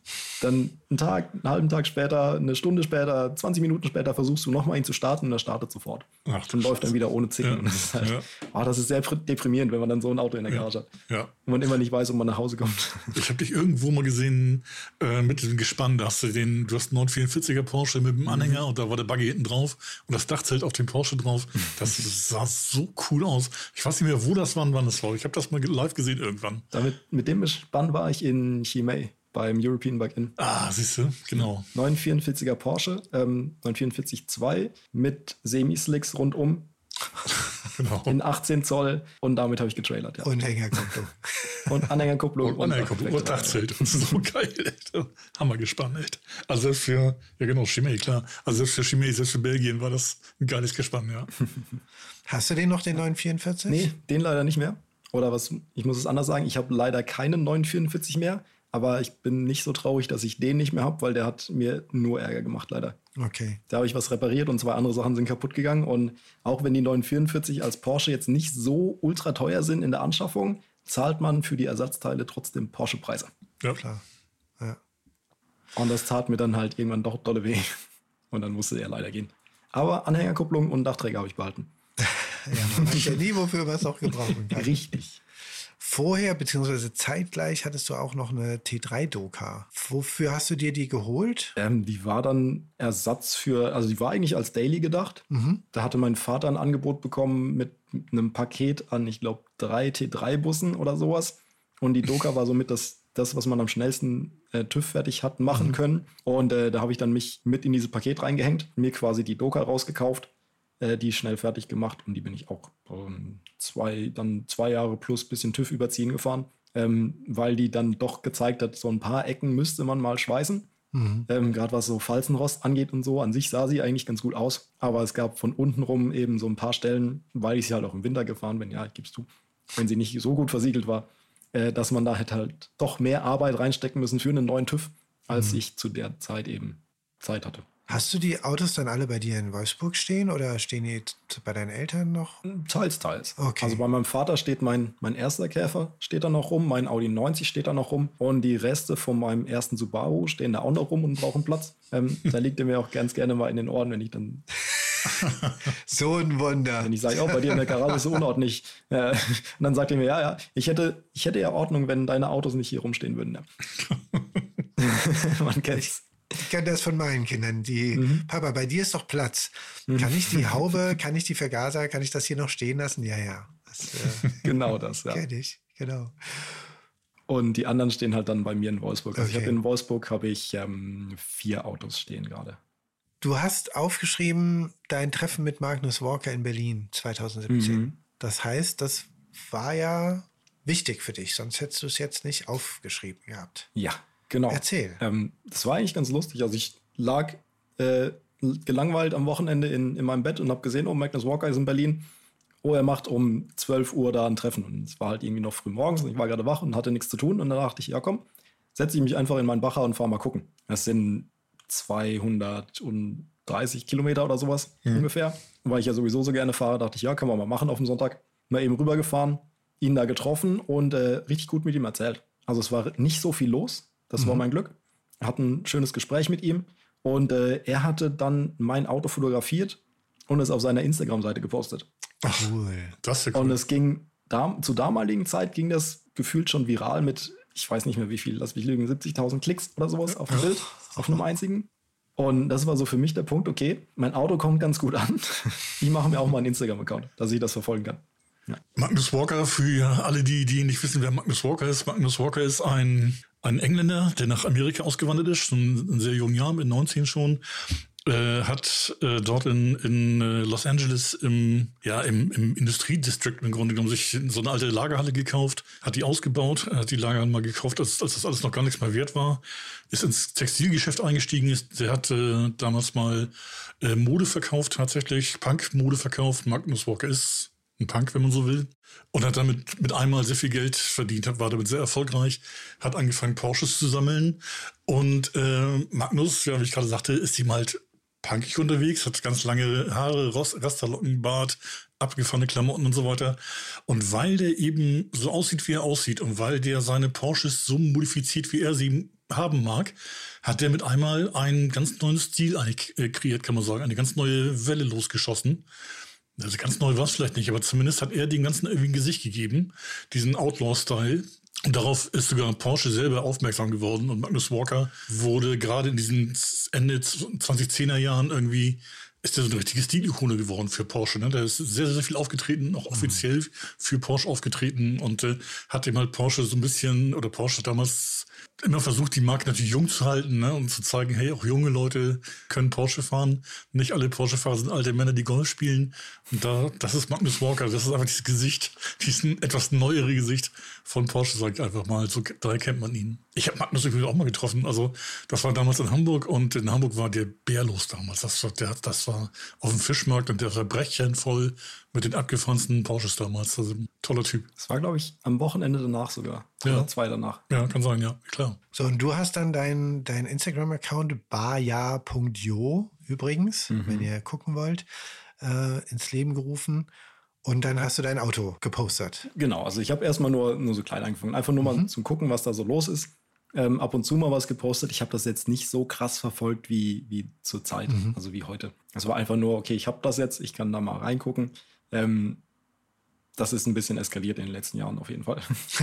Dann einen Tag, einen halben Tag später, eine Stunde später, zwanzig Minuten später versuchst du nochmal ihn zu starten und er startet sofort. Ach, und läuft dann wieder ohne Zicken. Ja. Und das ist halt, Ja. oh, das ist sehr deprimierend, wenn man dann so ein Auto in der Ja. Garage hat. Ja. Und man immer nicht weiß, ob man nach Hause kommt. Ich habe dich irgendwo mal gesehen äh, mit diesem Gespann. Da hast du den, du hast einen neunhundertvierundvierziger Porsche mit dem Anhänger Mhm. und da war der Buggy hinten drauf und das Dachzelt auf dem Porsche drauf. Das sah so cool aus. Ich weiß nicht mehr, wo das war und wann das war. Ich habe das mal live gesehen irgendwann. Damit, mit dem Gespann war ich in Chimay beim European Bug-In. Ah, siehst du, genau. neunhundertvierundvierziger Porsche, ähm, neunhundertvierundvierzig zwei mit Semi-Slicks rundum genau. in achtzehn Zoll und damit habe ich getrailert. Ja. Und Hängerkupplung. Und Anhängerkupplung. Und, und, und, und Dachzelt. Das ist so geil, echt. Hammer gespannt, echt. Also selbst für, ja genau, Chimay, klar. Also selbst für Chimay, selbst für Belgien war das ein geiles Gespann, ja. Hast du den noch, den neunhundertvierundvierzig? Nee, den leider nicht mehr. Oder was, ich muss es anders sagen, ich habe leider keinen neunhundertvierundvierzig mehr, aber ich bin nicht so traurig, dass ich den nicht mehr habe, weil der hat mir nur Ärger gemacht, leider. Okay. Da habe ich was repariert und zwei andere Sachen sind kaputt gegangen. Und auch wenn die neunhundertvierundvierzig als Porsche jetzt nicht so ultra teuer sind in der Anschaffung, zahlt man für die Ersatzteile trotzdem Porsche-Preise. Ja, Klar. Ja. Und das tat mir dann halt irgendwann doch dolle weh. Und dann musste er leider gehen. Aber Anhängerkupplung und Dachträger habe ich behalten. Ja, man weiß ja nie, wofür man es auch gebrauchen kann. Richtig. Vorher, beziehungsweise zeitgleich, hattest du auch noch eine T drei Doka. Wofür hast du dir die geholt? Ähm, die war dann Ersatz für, also die war eigentlich als Daily gedacht. Mhm. Da hatte mein Vater ein Angebot bekommen mit einem Paket an, ich glaube, drei T drei Bussen oder sowas. Und die Doka war somit das, das was man am schnellsten äh, TÜV fertig hat machen mhm. können. Und äh, da habe ich dann mich mit in dieses Paket reingehängt, mir quasi die Doka rausgekauft, äh, die schnell fertig gemacht. Und die bin ich auch ähm, zwei, dann zwei Jahre plus bisschen TÜV überziehen gefahren, ähm, weil die dann doch gezeigt hat, so ein paar Ecken müsste man mal schweißen. Mhm. Ähm, Gerade was so Falzenrost angeht und so. An sich sah sie eigentlich ganz gut aus. Aber es gab von unten rum eben so ein paar Stellen, weil ich sie halt auch im Winter gefahren bin, ja, gibst du, wenn sie nicht so gut versiegelt war, äh, dass man da hätte halt doch mehr Arbeit reinstecken müssen für einen neuen TÜV, als mhm. ich zu der Zeit eben Zeit hatte. Hast du die Autos dann alle bei dir in Wolfsburg stehen oder stehen die bei deinen Eltern noch? Teils, teils. Okay. Also bei meinem Vater steht mein, mein erster Käfer, steht da noch rum, mein Audi neunzig steht da noch rum und die Reste von meinem ersten Subaru stehen da auch noch rum und brauchen Platz. Ähm, da liegt er mir auch ganz gerne mal in den Ohren, wenn ich dann... So ein Wunder. Wenn ich sage, oh, bei dir in der Garage ist so unordentlich. Äh, und dann sagt er mir, ja, ja, ich hätte, ich hätte ja Ordnung, wenn deine Autos nicht hier rumstehen würden. Ja. Man kennt's. Ich kenne das von meinen Kindern. Die, mhm. Papa, bei dir ist doch Platz. Mhm. Kann ich die Haube, kann ich die Vergaser, kann ich das hier noch stehen lassen? Ja, ja. Das, äh, genau das, ja. Kenn ich, genau. Und die anderen stehen halt dann bei mir in Wolfsburg. Also okay. ich habe in Wolfsburg habe ich ähm, vier Autos stehen gerade. Du hast aufgeschrieben, dein Treffen mit Magnus Walker in Berlin zwanzig siebzehn. Mhm. Das heißt, das war ja wichtig für dich, sonst hättest du es jetzt nicht aufgeschrieben gehabt. Ja. Genau. Erzähl. Ähm, das war eigentlich ganz lustig. Also ich lag äh, gelangweilt am Wochenende in, in meinem Bett und habe gesehen, oh, Magnus Walker ist in Berlin. Oh, er macht um zwölf Uhr da ein Treffen. Und es war halt irgendwie noch früh morgens und ich war gerade wach und hatte nichts zu tun. Und dann dachte ich, ja komm, setze ich mich einfach in meinen Bacher und fahre mal gucken. Das sind zweihundertdreißig Kilometer oder sowas mhm. ungefähr. Und weil ich ja sowieso so gerne fahre, dachte ich, ja, können wir mal machen auf dem Sonntag. Mal eben rübergefahren, ihn da getroffen und äh, richtig gut mit ihm erzählt. Also es war nicht so viel los. Das mhm. war mein Glück. Wir hatten ein schönes Gespräch mit ihm und äh, er hatte dann mein Auto fotografiert und es auf seiner Instagram-Seite gepostet. Ach, cool. Das ist ja cool. Und es ging, da, zur damaligen Zeit ging das gefühlt schon viral mit, ich weiß nicht mehr wie viel, lass mich lügen, siebzigtausend Klicks oder sowas auf dem Bild, auf einem einzigen. Und das war so für mich der Punkt, okay, mein Auto kommt ganz gut an. Ich mache mir auch mal einen Instagram-Account, dass ich das verfolgen kann. Ja. Magnus Walker, für alle, die, die nicht wissen, wer Magnus Walker ist. Magnus Walker ist ein, ein Engländer, der nach Amerika ausgewandert ist, schon in sehr jungen Jahren, mit neunzehn schon. Äh, hat äh, dort in, in äh, Los Angeles im, ja, im, im Industriedistrict im Grunde genommen sich so eine alte Lagerhalle gekauft, hat die ausgebaut, hat die Lagerhalle mal gekauft, als, als das alles noch gar nichts mehr wert war, ist ins Textilgeschäft eingestiegen, ist, der hat äh, damals mal äh, Mode verkauft, tatsächlich, Punk-Mode verkauft. Magnus Walker ist ein Punk, wenn man so will. Und hat damit mit einmal sehr viel Geld verdient, war damit sehr erfolgreich, hat angefangen, Porsches zu sammeln. Und äh, Magnus, ja, wie ich gerade sagte, ist ihm halt punkig unterwegs, hat ganz lange Haare, Rasterlocken, Bart, abgefahrene Klamotten und so weiter. Und weil der eben so aussieht, wie er aussieht und weil der seine Porsches so modifiziert, wie er sie haben mag, hat der mit einmal einen ganz neuen Stil eigentlich äh, kreiert, kann man sagen. Eine ganz neue Welle losgeschossen. Also ganz neu war es vielleicht nicht, aber zumindest hat er dem Ganzen irgendwie ein Gesicht gegeben, diesen Outlaw-Style. Und darauf ist sogar Porsche selber aufmerksam geworden. Und Magnus Walker wurde gerade in diesen Ende zweitausendzehner Jahren irgendwie, ist der so eine richtige Stilikone geworden für Porsche. Ne? Der ist sehr, sehr viel aufgetreten, auch offiziell mhm. für Porsche aufgetreten und äh, hat dem halt Porsche so ein bisschen, oder Porsche damals immer versucht, die Marke natürlich jung zu halten, ne? Und zu zeigen, hey, auch junge Leute können Porsche fahren. Nicht alle Porsche-Fahrer sind alte Männer, die Golf spielen. Und da, das ist Magnus Walker. Das ist einfach dieses Gesicht, diesen etwas neuere Gesicht von Porsche, sage ich einfach mal. So, daher kennt man ihn. Ich habe Magnus übrigens auch mal getroffen. Also das war damals in Hamburg und in Hamburg war der bärlos damals. Das war, der, das war auf dem Fischmarkt und der war Brechchen voll mit den abgefahrensten Porsches damals. Also ein toller Typ. Das war, glaube ich, am Wochenende danach sogar. Ja. Oder zwei danach. Ja, kann sein, ja, klar. So, und du hast dann dein, dein Instagram-Account barjahr punkt jo übrigens, mhm. wenn ihr gucken wollt, äh, ins Leben gerufen. Und dann hast du dein Auto gepostet. Genau, also ich habe erstmal nur, nur so klein angefangen. Einfach nur mal mhm. zum Gucken, was da so los ist. Ähm, ab und zu mal was gepostet. Ich habe das jetzt nicht so krass verfolgt wie, wie zur Zeit, mhm. also wie heute. Es war einfach nur, okay, ich habe das jetzt, ich kann da mal reingucken. Ähm, das ist ein bisschen eskaliert in den letzten Jahren auf jeden Fall.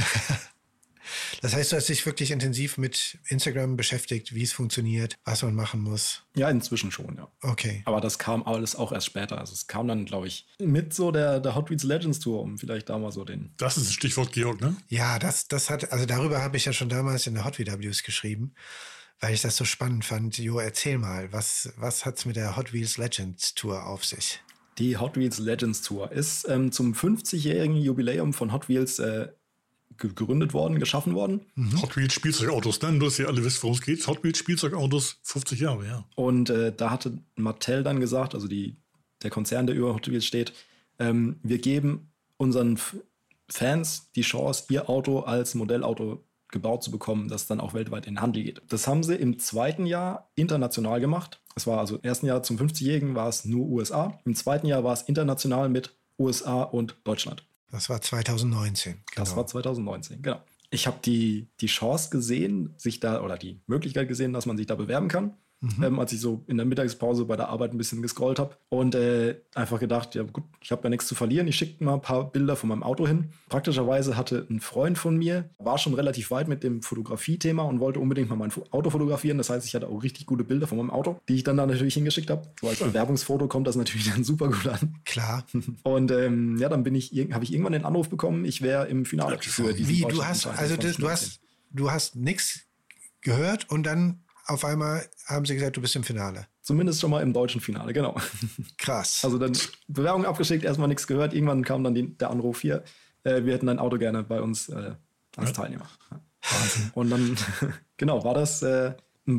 Das heißt, du hast dich wirklich intensiv mit Instagram beschäftigt, wie es funktioniert, was man machen muss? Ja, inzwischen schon, ja. Okay. Aber das kam alles auch erst später. Also es kam dann, glaube ich, mit so der, der Hot Wheels Legends Tour, um vielleicht da mal so den... Das ist ein Stichwort, Georg, ne? Ja, das, das hat, also darüber habe ich ja schon damals in der Hot W Ws geschrieben, weil ich das so spannend fand. Jo, erzähl mal, was, was hat es mit der Hot Wheels Legends Tour auf sich? Die Hot Wheels Legends Tour ist ähm, zum fünfzigjährigen Jubiläum von Hot Wheels äh, gegründet worden, geschaffen worden. Mhm. Hot Wheels Spielzeugautos, ne? Nur, dass ihr alle wisst, worum es geht. Hot Wheels Spielzeugautos, fünfzig Jahre, ja. Und äh, da hatte Mattel dann gesagt, also die, der Konzern, der über Hot Wheels steht, ähm, wir geben unseren F- Fans die Chance, ihr Auto als Modellauto gebaut zu bekommen, das dann auch weltweit in den Handel geht. Das haben sie im zweiten Jahr international gemacht. Es war also im ersten Jahr zum fünfzigjährigen war es nur U S A. Im zweiten Jahr war es international mit U S A und Deutschland. Das war zweitausendneunzehn. Genau. Das war zweitausendneunzehn, genau. Ich habe die, die Chance gesehen, sich da, oder die Möglichkeit gesehen, dass man sich da bewerben kann. Mhm. Ähm, als ich so in der Mittagspause bei der Arbeit ein bisschen gescrollt habe und äh, einfach gedacht, ja gut, ich habe ja nichts zu verlieren, ich schicke mal ein paar Bilder von meinem Auto hin. Praktischerweise hatte ein Freund von mir, war schon relativ weit mit dem Fotografie-Thema und wollte unbedingt mal mein Auto fotografieren. Das heißt, ich hatte auch richtig gute Bilder von meinem Auto, die ich dann da natürlich hingeschickt habe. So als Bewerbungsfoto kommt das natürlich dann super gut an. Klar. Und ähm, ja, dann bin ich, habe ich irgendwann den Anruf bekommen, ich wäre im Finale für diesen Wie, du hast, also das, du hast, du hast nichts gehört und dann auf einmal haben sie gesagt, du bist im Finale. Zumindest schon mal im deutschen Finale, genau. Krass. Also dann Bewerbung abgeschickt, erstmal nichts gehört. Irgendwann kam dann die, der Anruf hier, äh, wir hätten dein Auto gerne bei uns äh, als ja. Teilnehmer. Wahnsinn. Und dann, genau, war das äh,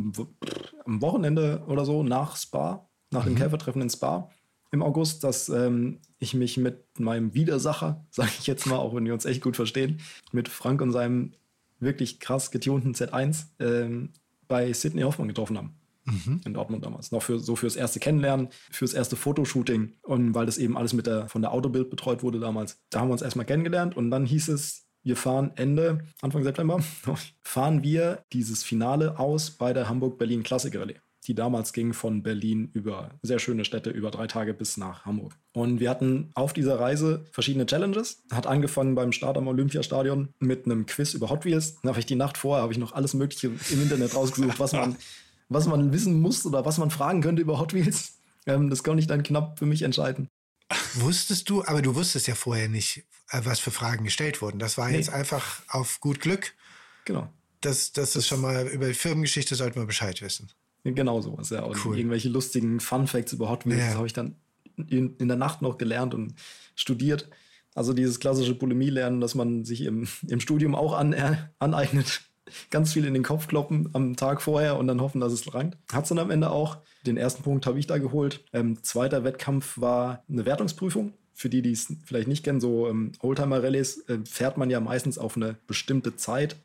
am Wochenende oder so nach Spa, nach dem mhm. Käfertreffen in Spa im August, dass ähm, ich mich mit meinem Widersacher, sage ich jetzt mal, auch wenn wir uns echt gut verstehen, mit Frank und seinem wirklich krass getunten Z eins ähm, bei Sidney Hoffmann getroffen haben. Mhm. In Dortmund damals. Noch für, so fürs erste Kennenlernen, fürs erste Fotoshooting. Und weil das eben alles mit der, von der Autobild betreut wurde damals. Da haben wir uns erstmal kennengelernt und dann hieß es, wir fahren Ende, Anfang September, fahren wir dieses Finale aus bei der Hamburg-Berlin Classic-Rallye, die damals ging von Berlin über sehr schöne Städte, über drei Tage bis nach Hamburg. Und wir hatten auf dieser Reise verschiedene Challenges. Hat angefangen beim Start am Olympiastadion mit einem Quiz über Hot Wheels. Da habe ich die Nacht vorher, habe ich noch alles Mögliche im Internet rausgesucht, was man, was man wissen muss oder was man fragen könnte über Hot Wheels. Ähm, das konnte ich dann knapp für mich entscheiden. Wusstest du, aber du wusstest ja vorher nicht, was für Fragen gestellt wurden. Das war nee. jetzt einfach auf gut Glück. Genau. Das, das ist schon mal, über die Firmengeschichte sollte man Bescheid wissen. Genau sowas, ja. Und cool. Irgendwelche lustigen Fun-Facts über Hot Wheels, ja. Das habe ich dann in, in der Nacht noch gelernt und studiert. Also dieses klassische Bulimie-Lernen, das man sich im, im Studium auch an, äh, aneignet. Ganz viel in den Kopf kloppen am Tag vorher und dann hoffen, dass es langt. Hat es dann am Ende auch. Den ersten Punkt habe ich da geholt. Ähm, zweiter Wettkampf war eine Wertungsprüfung. Für die, die es vielleicht nicht kennen, so ähm, Oldtimer-Rallyes äh, fährt man ja meistens auf eine bestimmte Zeit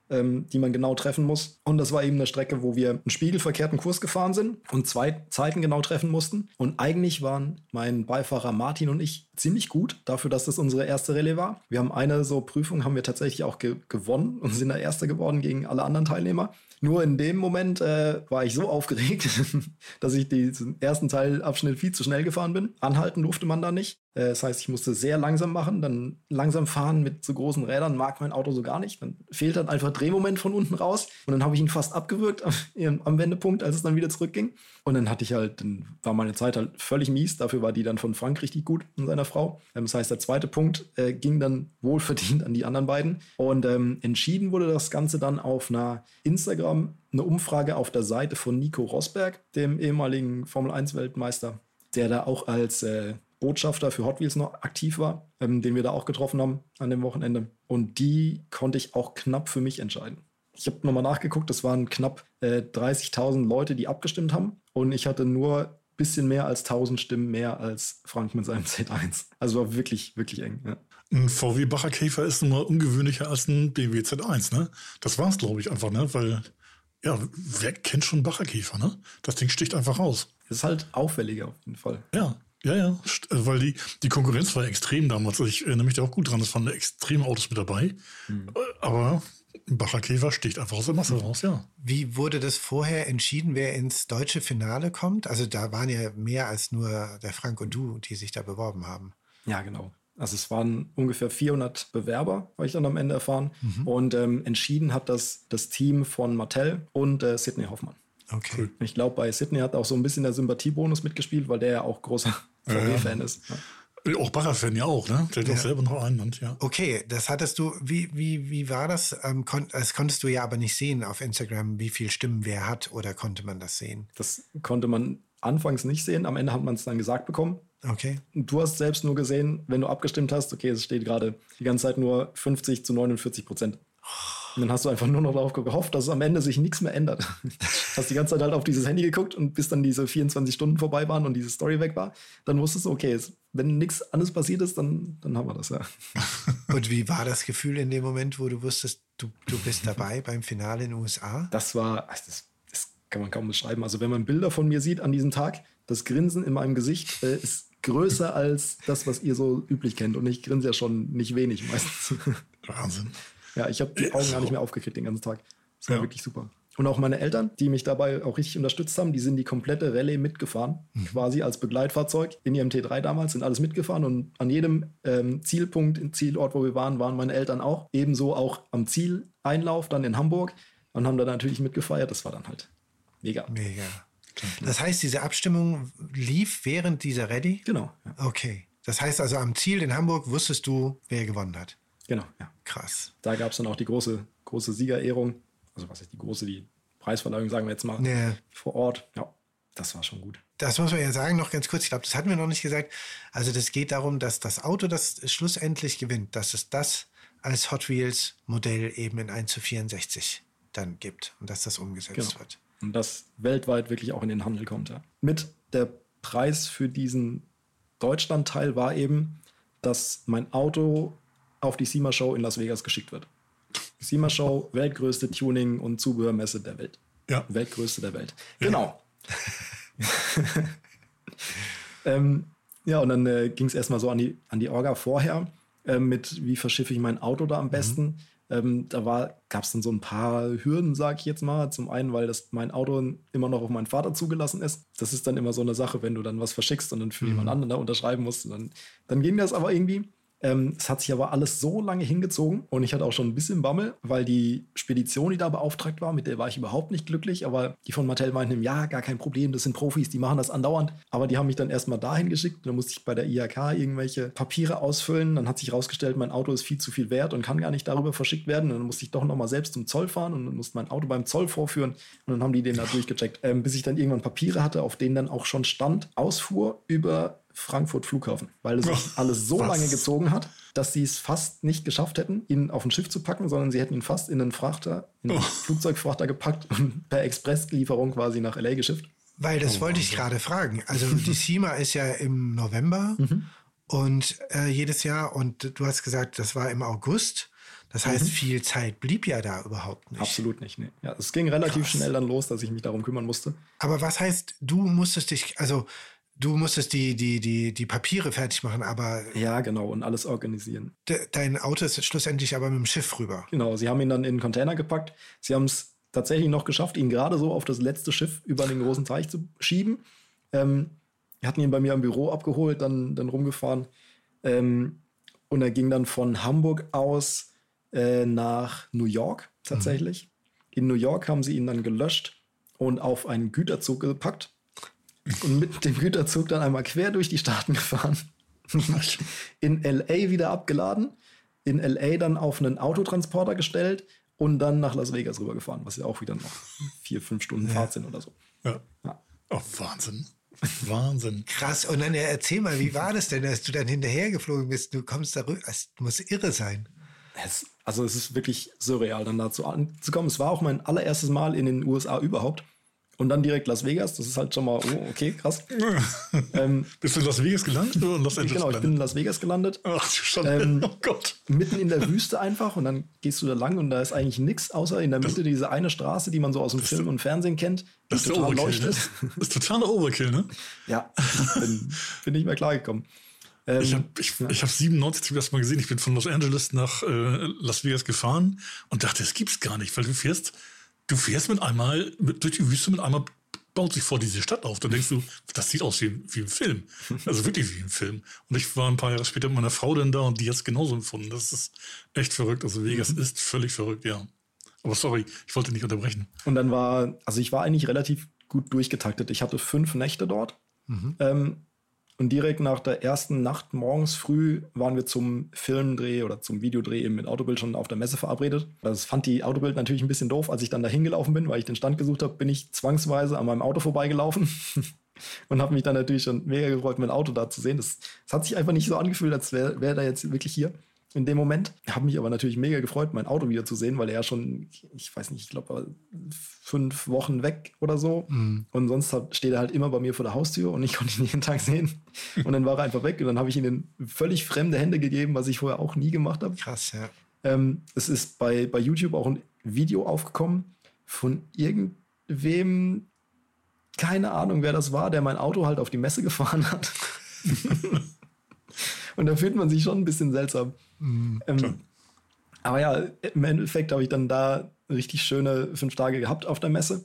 ähm, die man genau treffen muss. Und das war eben eine Strecke, wo wir einen spiegelverkehrten Kurs gefahren sind und zwei Zeiten genau treffen mussten. Und eigentlich waren mein Beifahrer Martin und ich ziemlich gut dafür, dass das unsere erste Rallye war. Wir haben eine so Prüfung, haben wir tatsächlich auch ge- gewonnen und sind der Erste geworden gegen alle anderen Teilnehmer. Nur in dem Moment äh, war ich so aufgeregt, dass ich diesen ersten Teilabschnitt viel zu schnell gefahren bin. Anhalten durfte man da nicht. Äh, das heißt, ich musste sehr langsam machen. Dann langsam fahren mit so großen Rädern mag mein Auto so gar nicht. Dann fehlt dann einfach Drehmoment von unten raus. Und dann habe ich ihn fast abgewürgt am, am Wendepunkt, als es dann wieder zurückging. Und dann hatte ich halt, dann war meine Zeit halt völlig mies. Dafür war die dann von Frank richtig gut und seiner Frau. Ähm, das heißt, der zweite Punkt äh, ging dann wohlverdient an die anderen beiden. Und ähm, entschieden wurde das Ganze dann auf einer Instagram eine Umfrage auf der Seite von Nico Rosberg, dem ehemaligen Formel eins Weltmeister, der da auch als äh, Botschafter für Hot Wheels noch aktiv war, ähm, den wir da auch getroffen haben an dem Wochenende. Und die konnte ich auch knapp für mich entscheiden. Ich habe nochmal nachgeguckt, das waren knapp äh, dreißigtausend Leute, die abgestimmt haben. Und ich hatte nur ein bisschen mehr als tausend Stimmen mehr als Frank mit seinem Z eins. Also war wirklich, wirklich eng. Ja. Ein V W Bacher Käfer ist nun mal ungewöhnlicher als ein B M W Z eins, ne? Das war es, glaube ich, einfach, ne? Weil, ja, wer kennt schon Bacher Käfer, ne? Das Ding sticht einfach raus. Das ist halt auffälliger auf jeden Fall. Ja, ja, ja. Weil die, die Konkurrenz war extrem damals. Ich erinnere mich da auch gut dran. Es waren extreme Autos mit dabei. Hm. Aber ein Bacher Käfer sticht einfach aus der Masse raus, ja. Wie wurde das vorher entschieden, wer ins deutsche Finale kommt? Also da waren ja mehr als nur der Frank und du, die sich da beworben haben. Ja, genau. Also es waren ungefähr vierhundert Bewerber, habe ich dann am Ende erfahren. Mhm. Und ähm, entschieden hat das das Team von Mattel und äh, Sidney Hoffmann. Okay. Cool. Ich glaube, bei Sidney hat auch so ein bisschen der Sympathiebonus mitgespielt, weil der ja auch großer V W-Fan ja, ja. ist. Ja. Auch Bacher-Fan ja auch, ne? Der hat ja. auch selber noch einen, ja. Okay, das hattest du, wie, wie, wie war das? Ähm, kon- das konntest du ja aber nicht sehen auf Instagram, wie viele Stimmen wer hat, oder konnte man das sehen? Das konnte man anfangs nicht sehen, am Ende hat man es dann gesagt bekommen. Okay. Du hast selbst nur gesehen, wenn du abgestimmt hast, okay, es steht gerade die ganze Zeit nur fünfzig zu neunundvierzig Prozent. Und dann hast du einfach nur noch darauf gehofft, dass es am Ende sich nichts mehr ändert. Hast die ganze Zeit halt auf dieses Handy geguckt und bis dann diese vierundzwanzig Stunden vorbei waren und diese Story weg war, dann wusstest du, okay, wenn nichts anderes passiert ist, dann, dann haben wir das, ja. Und wie war das Gefühl in dem Moment, wo du wusstest, du, du bist dabei beim Finale in den U S A? Das war, das, das kann man kaum beschreiben. Also wenn man Bilder von mir sieht an diesem Tag, das Grinsen in meinem Gesicht äh, ist größer als das, was ihr so üblich kennt. Und ich grinse ja schon nicht wenig meistens. Wahnsinn. Ja, ich habe die Augen gar nicht mehr aufgekriegt den ganzen Tag. Das war ja. wirklich super. Und auch meine Eltern, die mich dabei auch richtig unterstützt haben, die sind die komplette Rallye mitgefahren. Mhm. Quasi als Begleitfahrzeug in ihrem T drei damals, sind alles mitgefahren. Und an jedem ähm, Zielpunkt, im Zielort, wo wir waren, waren meine Eltern auch. Ebenso auch am Zieleinlauf dann in Hamburg. Und haben da natürlich mitgefeiert. Das war dann halt mega. Mega. Das heißt, diese Abstimmung lief während dieser Rallye? Genau. Ja. Okay. Das heißt also, am Ziel in Hamburg wusstest du, wer gewonnen hat? Genau, ja. Krass. Da gab es dann auch die große, große Siegerehrung. Also was ist die große, die Preisverleihung, sagen wir jetzt mal, nee. vor Ort. Ja, das war schon gut. Das muss man ja sagen, noch ganz kurz. Ich glaube, das hatten wir noch nicht gesagt. Also das geht darum, dass das Auto, das schlussendlich gewinnt, dass es das als Hot Wheels Modell eben in eins zu vierundsechzig dann gibt und dass das umgesetzt genau. wird. Und das weltweit wirklich auch in den Handel kommt. Ja. Mit der Preis für diesen Deutschland-Teil war eben, dass mein Auto auf die SEMA Show in Las Vegas geschickt wird. Die SEMA Show, weltgrößte Tuning- und Zubehörmesse der Welt. Ja. Weltgrößte der Welt. Genau. ähm, ja, und dann äh, ging es erstmal so an die, an die Orga vorher, äh, mit wie verschiffe ich mein Auto da am besten. Mhm. Ähm, da gab es dann so ein paar Hürden, sag ich jetzt mal. Zum einen, weil das mein Auto immer noch auf meinen Vater zugelassen ist. Das ist dann immer so eine Sache, wenn du dann was verschickst und dann für mhm. jemand anderen da unterschreiben musst. Und dann, dann ging das aber irgendwie. Ähm, es hat sich aber alles so lange hingezogen und ich hatte auch schon ein bisschen Bammel, weil die Spedition, die da beauftragt war, mit der war ich überhaupt nicht glücklich, aber die von Mattel meinten, ja, gar kein Problem, das sind Profis, die machen das andauernd, aber die haben mich dann erstmal dahin geschickt, dann musste ich bei der I H K irgendwelche Papiere ausfüllen, dann hat sich herausgestellt, mein Auto ist viel zu viel wert und kann gar nicht darüber verschickt werden, und dann musste ich doch nochmal selbst zum Zoll fahren und dann musste mein Auto beim Zoll vorführen und dann haben die den da durchgecheckt, ähm, bis ich dann irgendwann Papiere hatte, auf denen dann auch schon stand, Ausfuhr über Frankfurt Flughafen, weil es oh, alles so was? lange gezogen hat, dass sie es fast nicht geschafft hätten, ihn auf ein Schiff zu packen, sondern sie hätten ihn fast in einen Frachter, in einen oh. Flugzeugfrachter gepackt und per Expresslieferung quasi nach L A geschifft. Weil das oh, wollte ich gerade fragen. Also die SEMA ist ja im November mhm. und äh, jedes Jahr, und du hast gesagt, das war im August. Das heißt, viel Zeit blieb ja da überhaupt nicht. Absolut nicht. Nee. Ja, es ging relativ Krass. schnell dann los, dass ich mich darum kümmern musste. Aber was heißt, du musstest dich, also du musstest die, die, die, die Papiere fertig machen, aber Ja, genau, und alles organisieren. de, dein Auto ist schlussendlich aber mit dem Schiff rüber. Genau, sie haben ihn dann in einen Container gepackt. Sie haben es tatsächlich noch geschafft, ihn gerade so auf das letzte Schiff über den großen Teich zu schieben. Ähm, hatten ihn bei mir im Büro abgeholt, dann, dann rumgefahren. Ähm, und er ging dann von Hamburg aus äh, nach New York tatsächlich. Mhm. In New York haben sie ihn dann gelöscht und auf einen Güterzug gepackt. Und mit dem Güterzug dann einmal quer durch die Staaten gefahren. In L A wieder abgeladen. In L A dann auf einen Autotransporter gestellt und dann nach Las Vegas rübergefahren, was ja auch wieder noch vier, fünf Stunden Fahrt sind oder so. Ja. Ja. Oh, Wahnsinn. Wahnsinn. Krass. Und dann ja, erzähl mal, wie war das denn, dass du dann hinterhergeflogen bist? Du kommst da rüber. Es muss irre sein. Es, also es ist wirklich surreal, dann dazu anzukommen. Es war auch mein allererstes Mal in den U S A überhaupt. Und dann direkt Las Vegas. Das ist halt schon mal, oh, okay, krass. ähm, Bist du in Las Vegas gelandet oder in Los Angeles? Genau, ich bin in Las Vegas gelandet. Ach, schon. Ähm, Oh Gott. Mitten in der Wüste einfach. Und dann gehst du da lang und da ist eigentlich nichts, außer in der Mitte diese eine Straße, die man so aus dem Film und Fernsehen kennt. Das ist total Overkill, leuchtet. ne? Das ist totaler Overkill, ne? Ja, bin, bin nicht mehr klargekommen. Ähm, Ich habe ich, ja. ich hab siebenundneunzig zum ersten Mal gesehen. Ich bin von Los Angeles nach äh, Las Vegas gefahren und dachte, das gibt's gar nicht, weil du fährst, du fährst mit einmal mit, durch die Wüste, mit einmal baut sich vor diese Stadt auf. Da denkst du, das sieht aus wie, wie ein Film. Also wirklich wie ein Film. Und ich war ein paar Jahre später mit meiner Frau dann da und die hat es genauso empfunden. Das ist echt verrückt. Also Vegas Mhm. ist völlig verrückt, ja. Aber sorry, ich wollte nicht unterbrechen. Und dann war, also ich war eigentlich relativ gut durchgetaktet. Ich hatte fünf Nächte dort. Mhm. Ähm, und direkt nach der ersten Nacht morgens früh waren wir zum Filmdreh oder zum Videodreh eben mit Autobild schon auf der Messe verabredet. Das fand die Autobild natürlich ein bisschen doof, als ich dann da hingelaufen bin, weil ich den Stand gesucht habe, bin ich zwangsweise an meinem Auto vorbeigelaufen und habe mich dann natürlich schon mega gefreut, mein Auto da zu sehen. Das, das hat sich einfach nicht so angefühlt, als wäre wär da jetzt wirklich hier in dem Moment. Habe mich aber natürlich mega gefreut, mein Auto wieder zu sehen, weil er ja schon, ich weiß nicht, ich glaube fünf Wochen weg oder so. Mhm. Und sonst hat, steht er halt immer bei mir vor der Haustür und ich konnte ihn jeden Tag sehen. Und dann war er einfach weg und dann habe ich ihm in völlig fremde Hände gegeben, was ich vorher auch nie gemacht habe. Krass, ja. Ähm, es ist bei, bei YouTube auch ein Video aufgekommen von irgendwem, keine Ahnung, wer das war, der mein Auto halt auf die Messe gefahren hat. Und da fühlt man sich schon ein bisschen seltsam. Mhm. Ähm, aber ja, im Endeffekt habe ich dann da richtig schöne fünf Tage gehabt auf der Messe.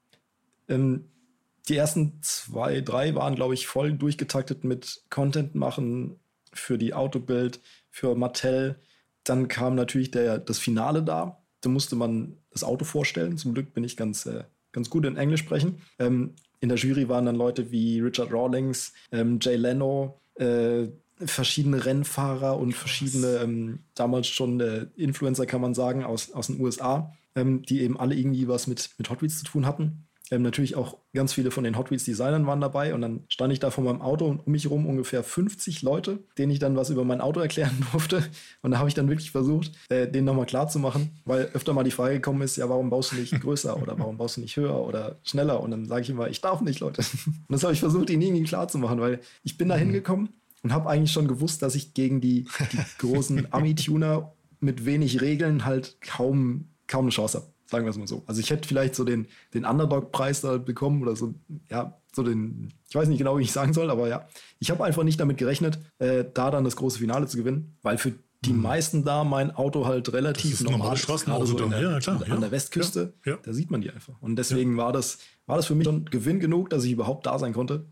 Ähm, die ersten zwei, drei waren, glaube ich, voll durchgetaktet mit Content machen für die Autobild, für Mattel. Dann kam natürlich der, das Finale da. Da musste man das Auto vorstellen. Zum Glück bin ich ganz, äh, ganz gut in Englisch sprechen. Ähm, in der Jury waren dann Leute wie Richard Rawlings, ähm, Jay Leno, äh, verschiedene Rennfahrer und verschiedene, ähm, damals schon äh, Influencer, kann man sagen, aus, aus den U S A, ähm, die eben alle irgendwie was mit, mit Hot Wheels zu tun hatten. Ähm, natürlich auch ganz viele von den Hot Wheels-Designern waren dabei und dann stand ich da vor meinem Auto und um mich herum ungefähr fünfzig Leute, denen ich dann was über mein Auto erklären durfte. Und da habe ich dann wirklich versucht, äh, denen nochmal klar zu machen, weil öfter mal die Frage gekommen ist, ja, warum baust du nicht größer oder warum baust du nicht höher oder schneller? Und dann sage ich immer, ich darf nicht, Leute. Und das habe ich versucht, ihnen irgendwie klar zu machen, weil ich bin da hingekommen und habe eigentlich schon gewusst, dass ich gegen die, die großen Ami-Tuner mit wenig Regeln halt kaum, kaum eine Chance habe. Sagen wir es mal so. Also ich hätte vielleicht so den, den Underdog-Preis da bekommen oder so, ja, so den, ich weiß nicht genau, wie ich sagen soll, aber ja, ich habe einfach nicht damit gerechnet, äh, da dann das große Finale zu gewinnen, weil für die mhm. meisten da mein Auto halt relativ normal ist. Gerade so in der, ja, klar, an ja. der Westküste, ja, ja. Da sieht man die einfach. Und deswegen ja. war, das, war das für mich schon Gewinn genug, dass ich überhaupt da sein konnte.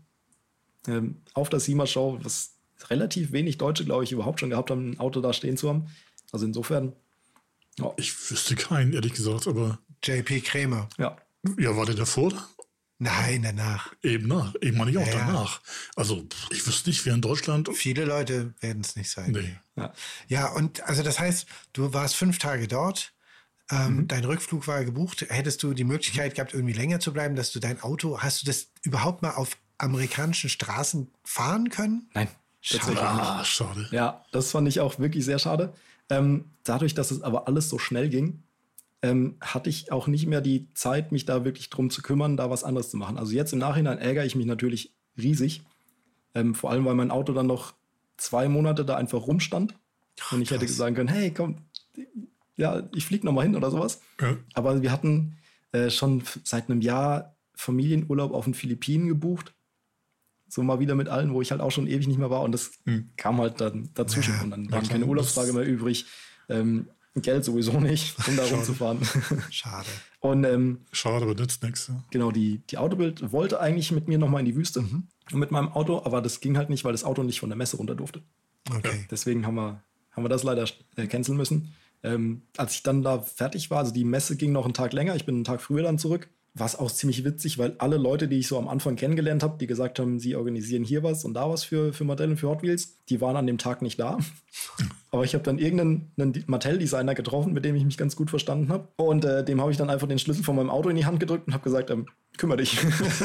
Ähm, auf der SEMA-Show, was relativ wenig Deutsche, glaube ich, überhaupt schon gehabt haben, ein Auto da stehen zu haben. Also insofern. Ja. Ich wüsste keinen, ehrlich gesagt, aber. J P Krämer. Ja. Ja, war der davor? Nein, danach. Eben nach. Eben meine ich auch ja, danach. Also, ich wüsste nicht, wer in Deutschland. Viele Leute werden es nicht sein. Nee. Ja. ja, und also das heißt, du warst fünf Tage dort. Ähm, mhm. Dein Rückflug war gebucht. Hättest du die Möglichkeit gehabt, irgendwie länger zu bleiben, dass du dein Auto, hast du das überhaupt mal auf amerikanischen Straßen fahren können? Nein. Schade. Ah, schade. Ja, das fand ich auch wirklich sehr schade. Ähm, dadurch, dass es aber alles so schnell ging, ähm, hatte ich auch nicht mehr die Zeit, mich da wirklich drum zu kümmern, da was anderes zu machen. Also jetzt im Nachhinein ärgere ich mich natürlich riesig. Ähm, vor allem, weil mein Auto dann noch zwei Monate da einfach rumstand. Und ich hätte sagen können, hey, komm, ja, ich fliege nochmal hin oder sowas. Ja. Aber wir hatten äh, schon seit einem Jahr Familienurlaub auf den Philippinen gebucht. So mal wieder mit allen, wo ich halt auch schon ewig nicht mehr war. Und das Hm. kam halt dann dazwischen. Ja, und dann ja, waren klar. keine Urlaubstage mehr übrig. Ähm, Geld sowieso nicht, um da rumzufahren. Schade. Und ähm, Schade, aber nützt nichts. Ja. genau, die, die Autobild wollte eigentlich mit mir nochmal in die Wüste mit meinem Auto, aber das ging halt nicht, weil das Auto nicht von der Messe runter durfte. Okay. Deswegen haben wir, haben wir das leider äh, canceln müssen. Ähm, als ich dann da fertig war, also die Messe ging noch einen Tag länger, ich bin einen Tag früher dann zurück, war es auch ziemlich witzig, weil alle Leute, die ich so am Anfang kennengelernt habe, die gesagt haben, sie organisieren hier was und da was für, für Mattel und für Hot Wheels, die waren an dem Tag nicht da. Aber ich habe dann irgendeinen Mattel-Designer getroffen, mit dem ich mich ganz gut verstanden habe. Und äh, dem habe ich dann einfach den Schlüssel von meinem Auto in die Hand gedrückt und habe gesagt, ähm, kümmere dich.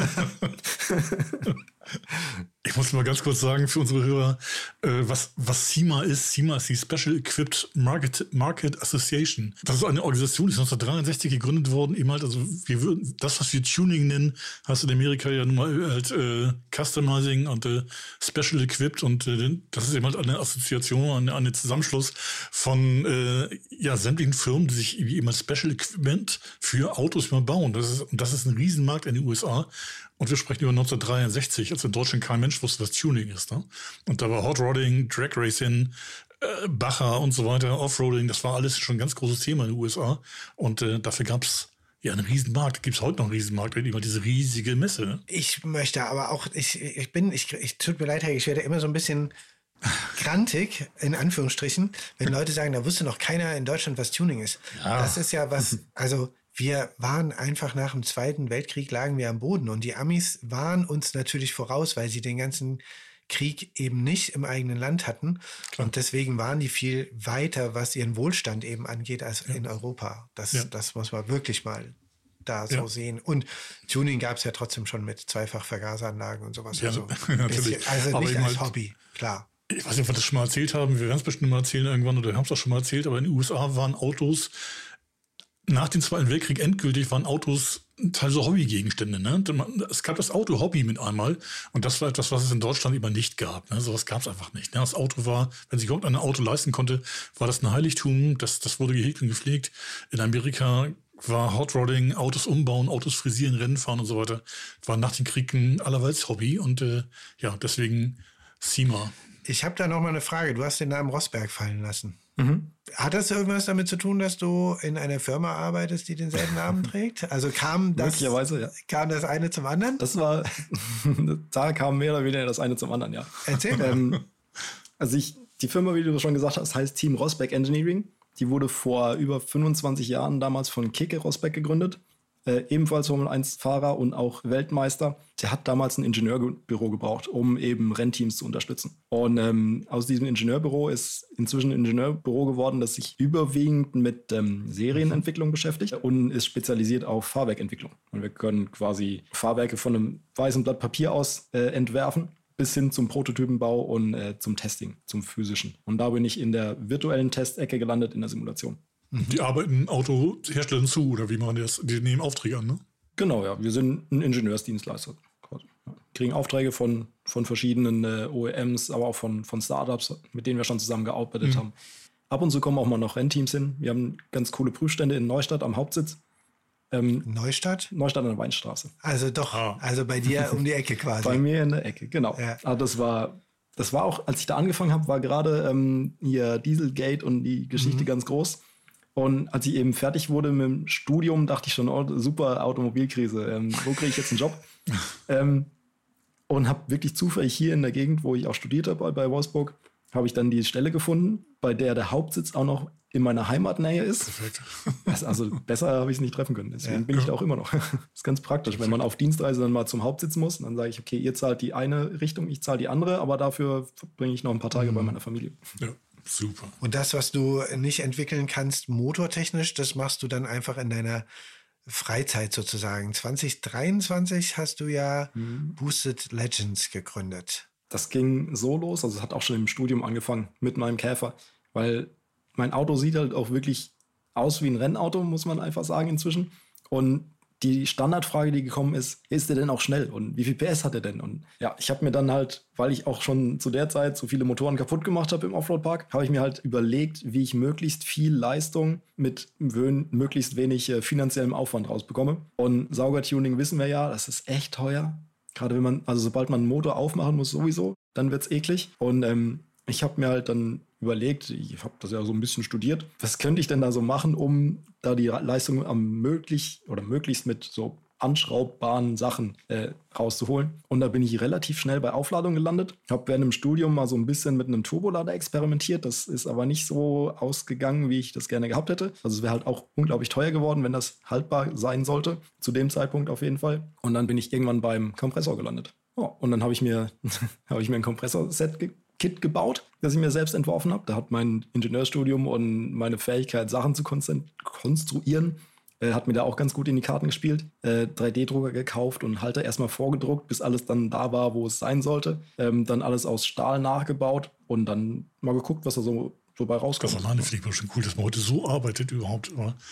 Ich muss mal ganz kurz sagen für unsere Hörer, äh, was, was SEMA ist. SEMA ist die Special Equipped Market, Market Association. Das ist eine Organisation, die ist neunzehnhundertdreiundsechzig gegründet worden. Eben halt, also wir würden, das, was wir Tuning nennen, heißt in Amerika ja nun mal halt äh, Customizing und äh, Special Equipped. Und äh, das ist eben halt eine Assoziation, eine, eine Zusammenschluss von äh, ja, sämtlichen Firmen, die sich eben als Special Equipment für Autos mal bauen. Das ist, und das ist ein Riesenmarkt in den U S A. Und wir sprechen über neunzehnhundertdreiundsechzig, als in Deutschland kein Mensch wusste, was Tuning ist. Ne? Und da war Hot Rodding, Drag Racing, äh, Bacher und so weiter, Offroading, das war alles schon ein ganz großes Thema in den U S A. Und äh, dafür gab es ja einen Riesenmarkt. Gibt es heute noch einen Riesenmarkt, immer diese riesige Messe. Ne? Ich möchte aber auch, ich, ich bin, ich, ich tut mir leid, Herr, ich werde immer so ein bisschen grantig, in Anführungsstrichen, wenn Leute sagen, da wusste noch keiner in Deutschland, was Tuning ist. Ja. Das ist ja was, also wir waren einfach nach dem Zweiten Weltkrieg, lagen wir am Boden und die Amis waren uns natürlich voraus, weil sie den ganzen Krieg eben nicht im eigenen Land hatten. Klar. Und deswegen waren die viel weiter, was ihren Wohlstand eben angeht, als Ja. in Europa. Das, Ja. das muss man wirklich mal da so Ja. sehen. Und Tuning gab es ja trotzdem schon mit Zweifach-Vergaseranlagen und sowas. Ja, also, natürlich. bisschen, also Aber nicht eben als halt- Hobby, klar. Ich weiß nicht, ob wir das schon mal erzählt haben. Wir werden es bestimmt mal erzählen irgendwann oder haben es auch schon mal erzählt. Aber in den U S A waren Autos nach dem Zweiten Weltkrieg endgültig waren Autos teilweise Hobbygegenstände. Ne? Es gab das Auto-Hobby mit einmal und das war etwas, was es in Deutschland immer nicht gab. Ne? Sowas gab es einfach nicht. Ne? Das Auto war, wenn sich überhaupt ein Auto leisten konnte, war das ein Heiligtum. Das, das wurde gehegt und gepflegt. In Amerika war Hot Rodding, Autos umbauen, Autos frisieren, Rennen fahren und so weiter, war nach dem Krieg ein allerwelts Hobby und äh, ja, deswegen SEMA. Ich habe da noch mal eine Frage. Du hast den Namen Rosberg fallen lassen. Mhm. Hat das irgendwas damit zu tun, dass du in einer Firma arbeitest, die denselben Namen trägt? Also kam das, Möglicherweise, ja. kam das eine zum anderen? Das war, da kam mehr oder weniger das eine zum anderen, ja. Erzähl mal. Ähm, also ich, die Firma, wie du schon gesagt hast, heißt Team Rosberg Engineering. Die wurde vor über fünfundzwanzig Jahren damals von Keke Rosberg gegründet. Äh, ebenfalls Formel eins Fahrer und auch Weltmeister. Der hat damals ein Ingenieurbüro gebraucht, um eben Rennteams zu unterstützen. Und ähm, aus diesem Ingenieurbüro ist inzwischen ein Ingenieurbüro geworden, das sich überwiegend mit ähm, Serienentwicklung beschäftigt und ist spezialisiert auf Fahrwerkentwicklung. Und wir können quasi Fahrwerke von einem weißen Blatt Papier aus äh, entwerfen, bis hin zum Prototypenbau und äh, zum Testing, zum physischen. Und da bin ich in der virtuellen Testecke gelandet in der Simulation. Die arbeiten Autoherstellern zu oder wie machen die das? Die nehmen Aufträge an, ne? Genau, ja. Wir sind ein Ingenieursdienstleister. Quasi. Ja. Kriegen Aufträge von, von verschiedenen äh, O E Ms, aber auch von, von Startups, mit denen wir schon zusammengearbeitet Mhm. haben. Ab und zu kommen auch mal noch Rennteams hin. Wir haben ganz coole Prüfstände in Neustadt am Hauptsitz. Ähm, Neustadt? Neustadt an der Weinstraße. Also doch, Ah. also bei dir um die Ecke quasi. Bei mir in der Ecke, genau. Ja. Aber das war, das war auch, als ich da angefangen habe, war gerade ähm, hier Dieselgate und die Geschichte ganz groß. Und als ich eben fertig wurde mit dem Studium, dachte ich schon, oh, super Automobilkrise, ähm, wo kriege ich jetzt einen Job? ähm, und habe wirklich zufällig hier in der Gegend, wo ich auch studiert habe, bei Wolfsburg, habe ich dann die Stelle gefunden, bei der der Hauptsitz auch noch in meiner Heimatnähe ist. Perfekt. Das, also besser habe ich es nicht treffen können. Deswegen Ja. bin ich da auch immer noch. Das ist ganz praktisch, wenn man auf Dienstreise dann mal zum Hauptsitz muss. Dann sage ich, okay, ihr zahlt die eine Richtung, ich zahle die andere, aber dafür verbringe ich noch ein paar Tage bei meiner Familie. Ja, super. Und das, was du nicht entwickeln kannst, motortechnisch, das machst du dann einfach in deiner Freizeit sozusagen. zwanzig dreiundzwanzig hast du ja Boosted Legends gegründet. Das ging so los, also es hat auch schon im Studium angefangen mit meinem Käfer, weil mein Auto sieht halt auch wirklich aus wie ein Rennauto, muss man einfach sagen inzwischen. Und die Standardfrage, die gekommen ist, ist der denn auch schnell und wie viel P S hat er denn? Und ja, ich habe mir dann halt, weil ich auch schon zu der Zeit so viele Motoren kaputt gemacht habe im Offroad-Park, habe ich mir halt überlegt, wie ich möglichst viel Leistung mit wön- möglichst wenig äh, finanziellem Aufwand rausbekomme. Und Saugertuning wissen wir ja, das ist echt teuer. Gerade wenn man, also sobald man einen Motor aufmachen muss sowieso, dann wird's eklig. Und ähm, ich habe mir halt dann überlegt, ich habe das ja so ein bisschen studiert, was könnte ich denn da so machen, um da die Leistung am möglich oder möglichst mit so anschraubbaren Sachen äh, rauszuholen. Und da bin ich relativ schnell bei Aufladung gelandet. Habe während dem Studium mal so ein bisschen mit einem Turbolader experimentiert. Das ist aber nicht so ausgegangen, wie ich das gerne gehabt hätte. Also es wäre halt auch unglaublich teuer geworden, wenn das haltbar sein sollte. Zu dem Zeitpunkt auf jeden Fall. Und dann bin ich irgendwann beim Kompressor gelandet. Oh, und dann habe ich mir, habe ich mir ein Kompressorset ge- Kit gebaut, das ich mir selbst entworfen habe. Da hat mein Ingenieurstudium und meine Fähigkeit, Sachen zu konstru- konstruieren, äh, hat mir da auch ganz gut in die Karten gespielt. Äh, drei D-Drucker gekauft und Halter erstmal vorgedruckt, bis alles dann da war, wo es sein sollte. Ähm, dann alles aus Stahl nachgebaut und dann mal geguckt, was da so, so bei rauskommt. Das alleine finde ich schon cool, dass man heute so arbeitet überhaupt.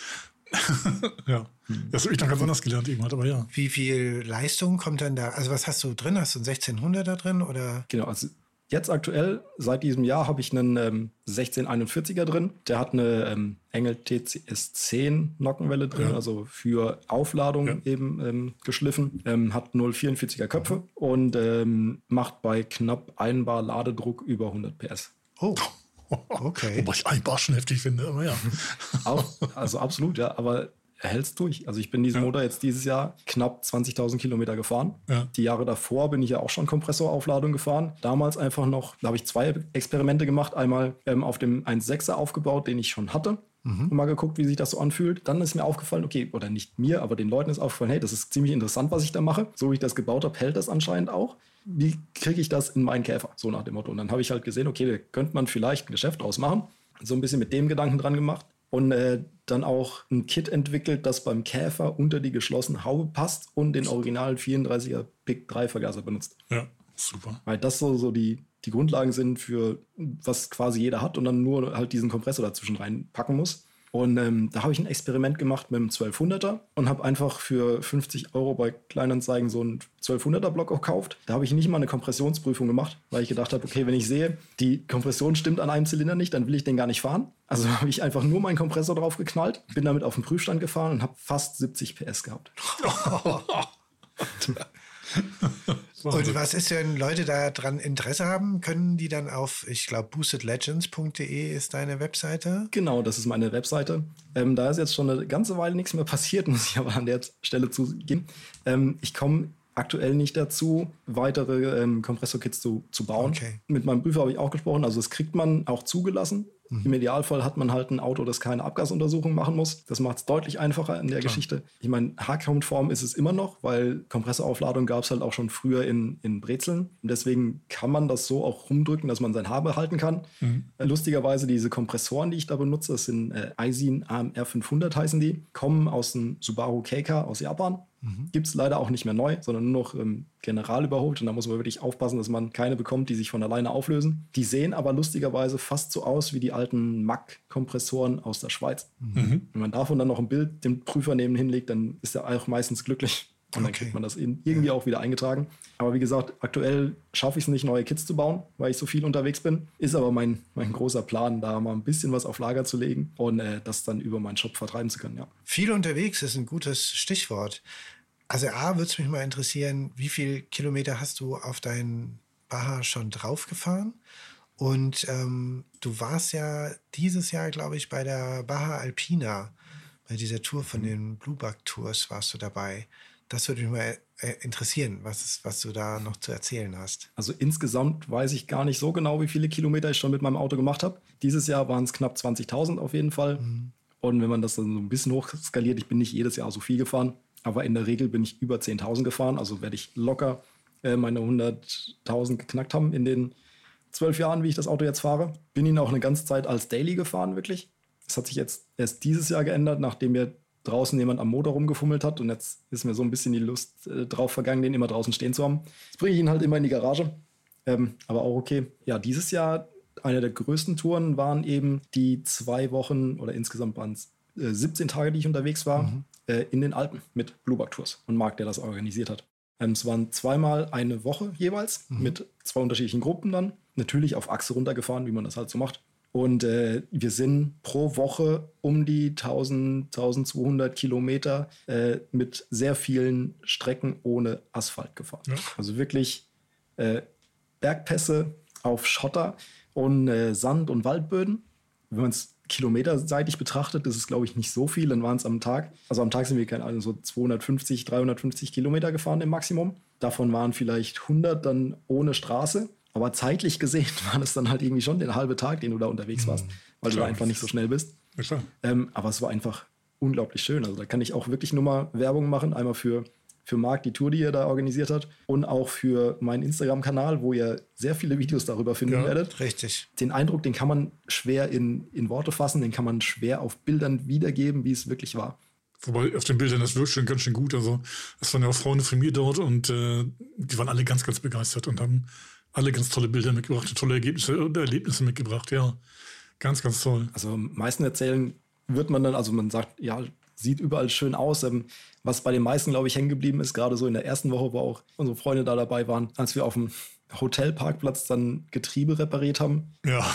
Ja, das habe ich dann ganz anders gelernt irgendwann, aber ja. Wie viel Leistung kommt dann da? Also was hast du drin? Hast du einen sechzehnhunderter drin oder? Genau, also jetzt aktuell, seit diesem Jahr, habe ich einen ähm, sechzehn einundvierziger drin. Der hat eine ähm, Engel T C S zehn Nockenwelle drin, Ja. also für Aufladung Ja. eben ähm, geschliffen. Ähm, hat null Komma vierundvierziger Köpfe und ähm, macht bei knapp ein Bar Ladedruck über hundert P S. Oh, okay. Wobei ich ein Bar schon heftig finde, aber ja. Auch, also absolut, ja, aber er hält es durch. Also ich bin diesen Ja. Motor jetzt dieses Jahr knapp zwanzigtausend Kilometer gefahren. Ja. Die Jahre davor bin ich ja auch schon Kompressoraufladung gefahren. Damals einfach noch, da habe ich zwei Experimente gemacht. Einmal ähm, auf dem eins Komma sechser aufgebaut, den ich schon hatte. Und mal geguckt, wie sich das so anfühlt. Dann ist mir aufgefallen, okay, oder nicht mir, aber den Leuten ist aufgefallen, hey, das ist ziemlich interessant, was ich da mache. So wie ich das gebaut habe, hält das anscheinend auch. Wie kriege ich das in meinen Käfer? So nach dem Motto. Und dann habe ich halt gesehen, okay, da könnte man vielleicht ein Geschäft draus machen. So ein bisschen mit dem Gedanken dran gemacht. Und äh, dann auch ein Kit entwickelt, das beim Käfer unter die geschlossene Haube passt und den originalen vierunddreißiger Big drei Vergaser benutzt. Ja, super. Weil das so, so die, die Grundlagen sind für was quasi jeder hat und dann nur halt diesen Kompressor dazwischen reinpacken muss. Und ähm, da habe ich ein Experiment gemacht mit einem zwölfhunderter und habe einfach für fünfzig Euro bei Kleinanzeigen so einen zwölfhunderter Block gekauft. Da habe ich nicht mal eine Kompressionsprüfung gemacht, weil ich gedacht habe, okay, wenn ich sehe, die Kompression stimmt an einem Zylinder nicht, dann will ich den gar nicht fahren. Also habe ich einfach nur meinen Kompressor drauf geknallt, bin damit auf den Prüfstand gefahren und habe fast siebzig P S gehabt. Und was ist, wenn Leute daran Interesse haben, können die dann auf, ich glaube, boosted legends punkt de ist deine Webseite? Genau, das ist meine Webseite. Ähm, da ist jetzt schon eine ganze Weile nichts mehr passiert, muss ich aber an der Stelle zugeben. Ähm, ich komme aktuell nicht dazu, weitere ähm, Kompressorkits zu, zu bauen. Okay. Mit meinem Prüfer habe ich auch gesprochen, also das kriegt man auch zugelassen. Mhm. Im Idealfall hat man halt ein Auto, das keine Abgasuntersuchung machen muss. Das macht es deutlich einfacher in der Klar. Geschichte. Ich meine, H-Count-Form ist es immer noch, weil Kompressoraufladung gab es halt auch schon früher in, in Brezeln. Und deswegen kann man das so auch rumdrücken, dass man sein Haar behalten kann. Mhm. Äh, lustigerweise diese Kompressoren, die ich da benutze, das sind äh, Aisin A M R fünfhundert heißen die, kommen aus dem Subaru Keiker aus Japan. Mhm. Gibt es leider auch nicht mehr neu, sondern nur noch ähm, general überholt. Und da muss man wirklich aufpassen, dass man keine bekommt, die sich von alleine auflösen. Die sehen aber lustigerweise fast so aus wie die alten M A C-Kompressoren aus der Schweiz. Mhm. Wenn man davon dann noch ein Bild dem Prüfer neben hinlegt, dann ist er auch meistens glücklich. Und dann okay. kriegt man das in, irgendwie ja. auch wieder eingetragen. Aber wie gesagt, aktuell schaffe ich es nicht, neue Kits zu bauen, weil ich so viel unterwegs bin. Ist aber mein, mein großer Plan, da mal ein bisschen was auf Lager zu legen und äh, das dann über meinen Shop vertreiben zu können. Ja. Viel unterwegs ist ein gutes Stichwort. Also A, würde es mich mal interessieren, wie viele Kilometer hast du auf deinen Baja schon draufgefahren? Und ähm, du warst ja dieses Jahr, glaube ich, bei der Baja Alpina, bei dieser Tour von den Bluebug Tours warst du dabei. Das würde mich mal äh, interessieren, was, was du da noch zu erzählen hast. Also insgesamt weiß ich gar nicht so genau, wie viele Kilometer ich schon mit meinem Auto gemacht habe. Dieses Jahr waren es knapp zwanzigtausend auf jeden Fall. Mhm. Und wenn man das dann so ein bisschen hochskaliert, ich bin nicht jedes Jahr so viel gefahren, aber in der Regel bin ich über zehntausend gefahren. Also werde ich locker äh, meine hunderttausend geknackt haben in den zwölf Jahren, wie ich das Auto jetzt fahre. Bin ihn auch eine ganze Zeit als Daily gefahren, wirklich. Das hat sich jetzt erst dieses Jahr geändert, nachdem mir draußen jemand am Motor rumgefummelt hat. Und jetzt ist mir so ein bisschen die Lust äh, drauf vergangen, den immer draußen stehen zu haben. Jetzt bringe ich ihn halt immer in die Garage. Ähm, aber auch okay. Ja, dieses Jahr, eine der größten Touren waren eben die zwei Wochen oder insgesamt waren es äh, siebzehn Tage, die ich unterwegs war. Mhm. äh, in den Alpen mit Blueback Tours und Marc, der das organisiert hat. Ähm, es waren zweimal eine Woche jeweils mhm. mit zwei unterschiedlichen Gruppen dann. Natürlich auf Achse runtergefahren, wie man das halt so macht. Und äh, wir sind pro Woche um die tausend, tausendzweihundert Kilometer äh, mit sehr vielen Strecken ohne Asphalt gefahren. Ja. Also wirklich äh, Bergpässe auf Schotter und äh, Sand- und Waldböden. Wenn man es kilometerseitig betrachtet, das ist, glaube ich, nicht so viel. Dann waren es am Tag, also am Tag sind wir keine Ahnung, so zweihundertfünfzig, dreihundertfünfzig Kilometer gefahren im Maximum. Davon waren vielleicht hundert dann ohne Straße. Aber zeitlich gesehen war das dann halt irgendwie schon der halbe Tag, den du da unterwegs warst, weil klar, du da einfach nicht so schnell bist. Ja, klar. Ähm, aber es war einfach unglaublich schön. Also da kann ich auch wirklich nur mal Werbung machen. Einmal für, für Marc, die Tour, die er da organisiert hat. Und auch für meinen Instagram-Kanal, wo ihr sehr viele Videos darüber finden ja, werdet. Richtig. Den Eindruck, den kann man schwer in, in Worte fassen. Den kann man schwer auf Bildern wiedergeben, wie es wirklich war. Wobei auf den Bildern, das wirkt schon ganz schön gut. Also es waren ja auch Freunde von mir dort und äh, die waren alle ganz, ganz begeistert und haben alle ganz tolle Bilder mitgebracht, tolle Ergebnisse und Erlebnisse mitgebracht, ja. Ganz, ganz toll. Also am meisten erzählen wird man dann, also man sagt, ja, sieht überall schön aus. Ähm, was bei den meisten, glaube ich, hängen geblieben ist, gerade so in der ersten Woche, wo auch unsere Freunde da dabei waren, als wir auf dem Hotelparkplatz dann Getriebe repariert haben. Ja.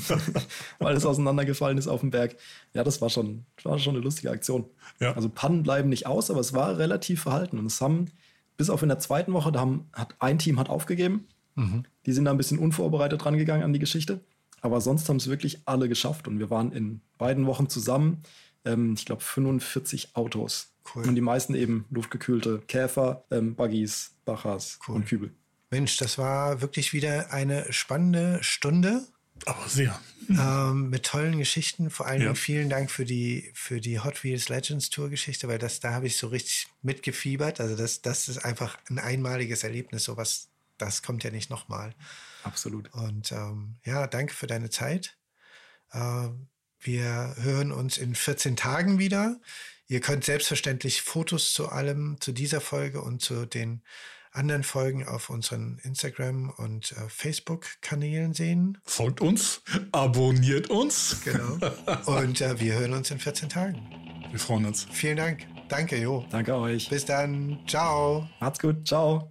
Weil es auseinandergefallen ist auf dem Berg. Ja, das war schon, war schon eine lustige Aktion. Ja. Also Pannen bleiben nicht aus, aber es war relativ verhalten. Und es haben, bis auf in der zweiten Woche, da haben, hat ein Team hat aufgegeben. Mhm. Die sind da ein bisschen unvorbereitet rangegangen an die Geschichte. Aber sonst haben es wirklich alle geschafft. Und wir waren in beiden Wochen zusammen, ähm, ich glaube, fünfundvierzig Autos. Cool. Und die meisten eben luftgekühlte Käfer, ähm, Buggies, Bachas cool. und Kübel. Mensch, das war wirklich wieder eine spannende Stunde. Aber sehr. Ähm, mit tollen Geschichten. Vor allen Dingen ja. vielen Dank für die, für die Hot Wheels Legends Tour Geschichte, weil das, da habe ich so richtig mitgefiebert. Also das, das ist einfach ein einmaliges Erlebnis, sowas. Das kommt ja nicht nochmal. Absolut. Und ähm, ja, danke für deine Zeit. Äh, wir hören uns in vierzehn Tagen wieder. Ihr könnt selbstverständlich Fotos zu allem, zu dieser Folge und zu den anderen Folgen auf unseren Instagram- und äh, Facebook-Kanälen sehen. Folgt uns, abonniert uns. Genau. Und äh, wir hören uns in vierzehn Tagen. Wir freuen uns. Vielen Dank. Danke, Jo. Danke euch. Bis dann. Ciao. Macht's gut. Ciao.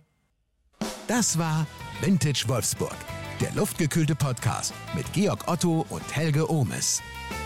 Das war Vintage Wolfsburg, der luftgekühlte Podcast mit Georg Otto und Helge Ohmes.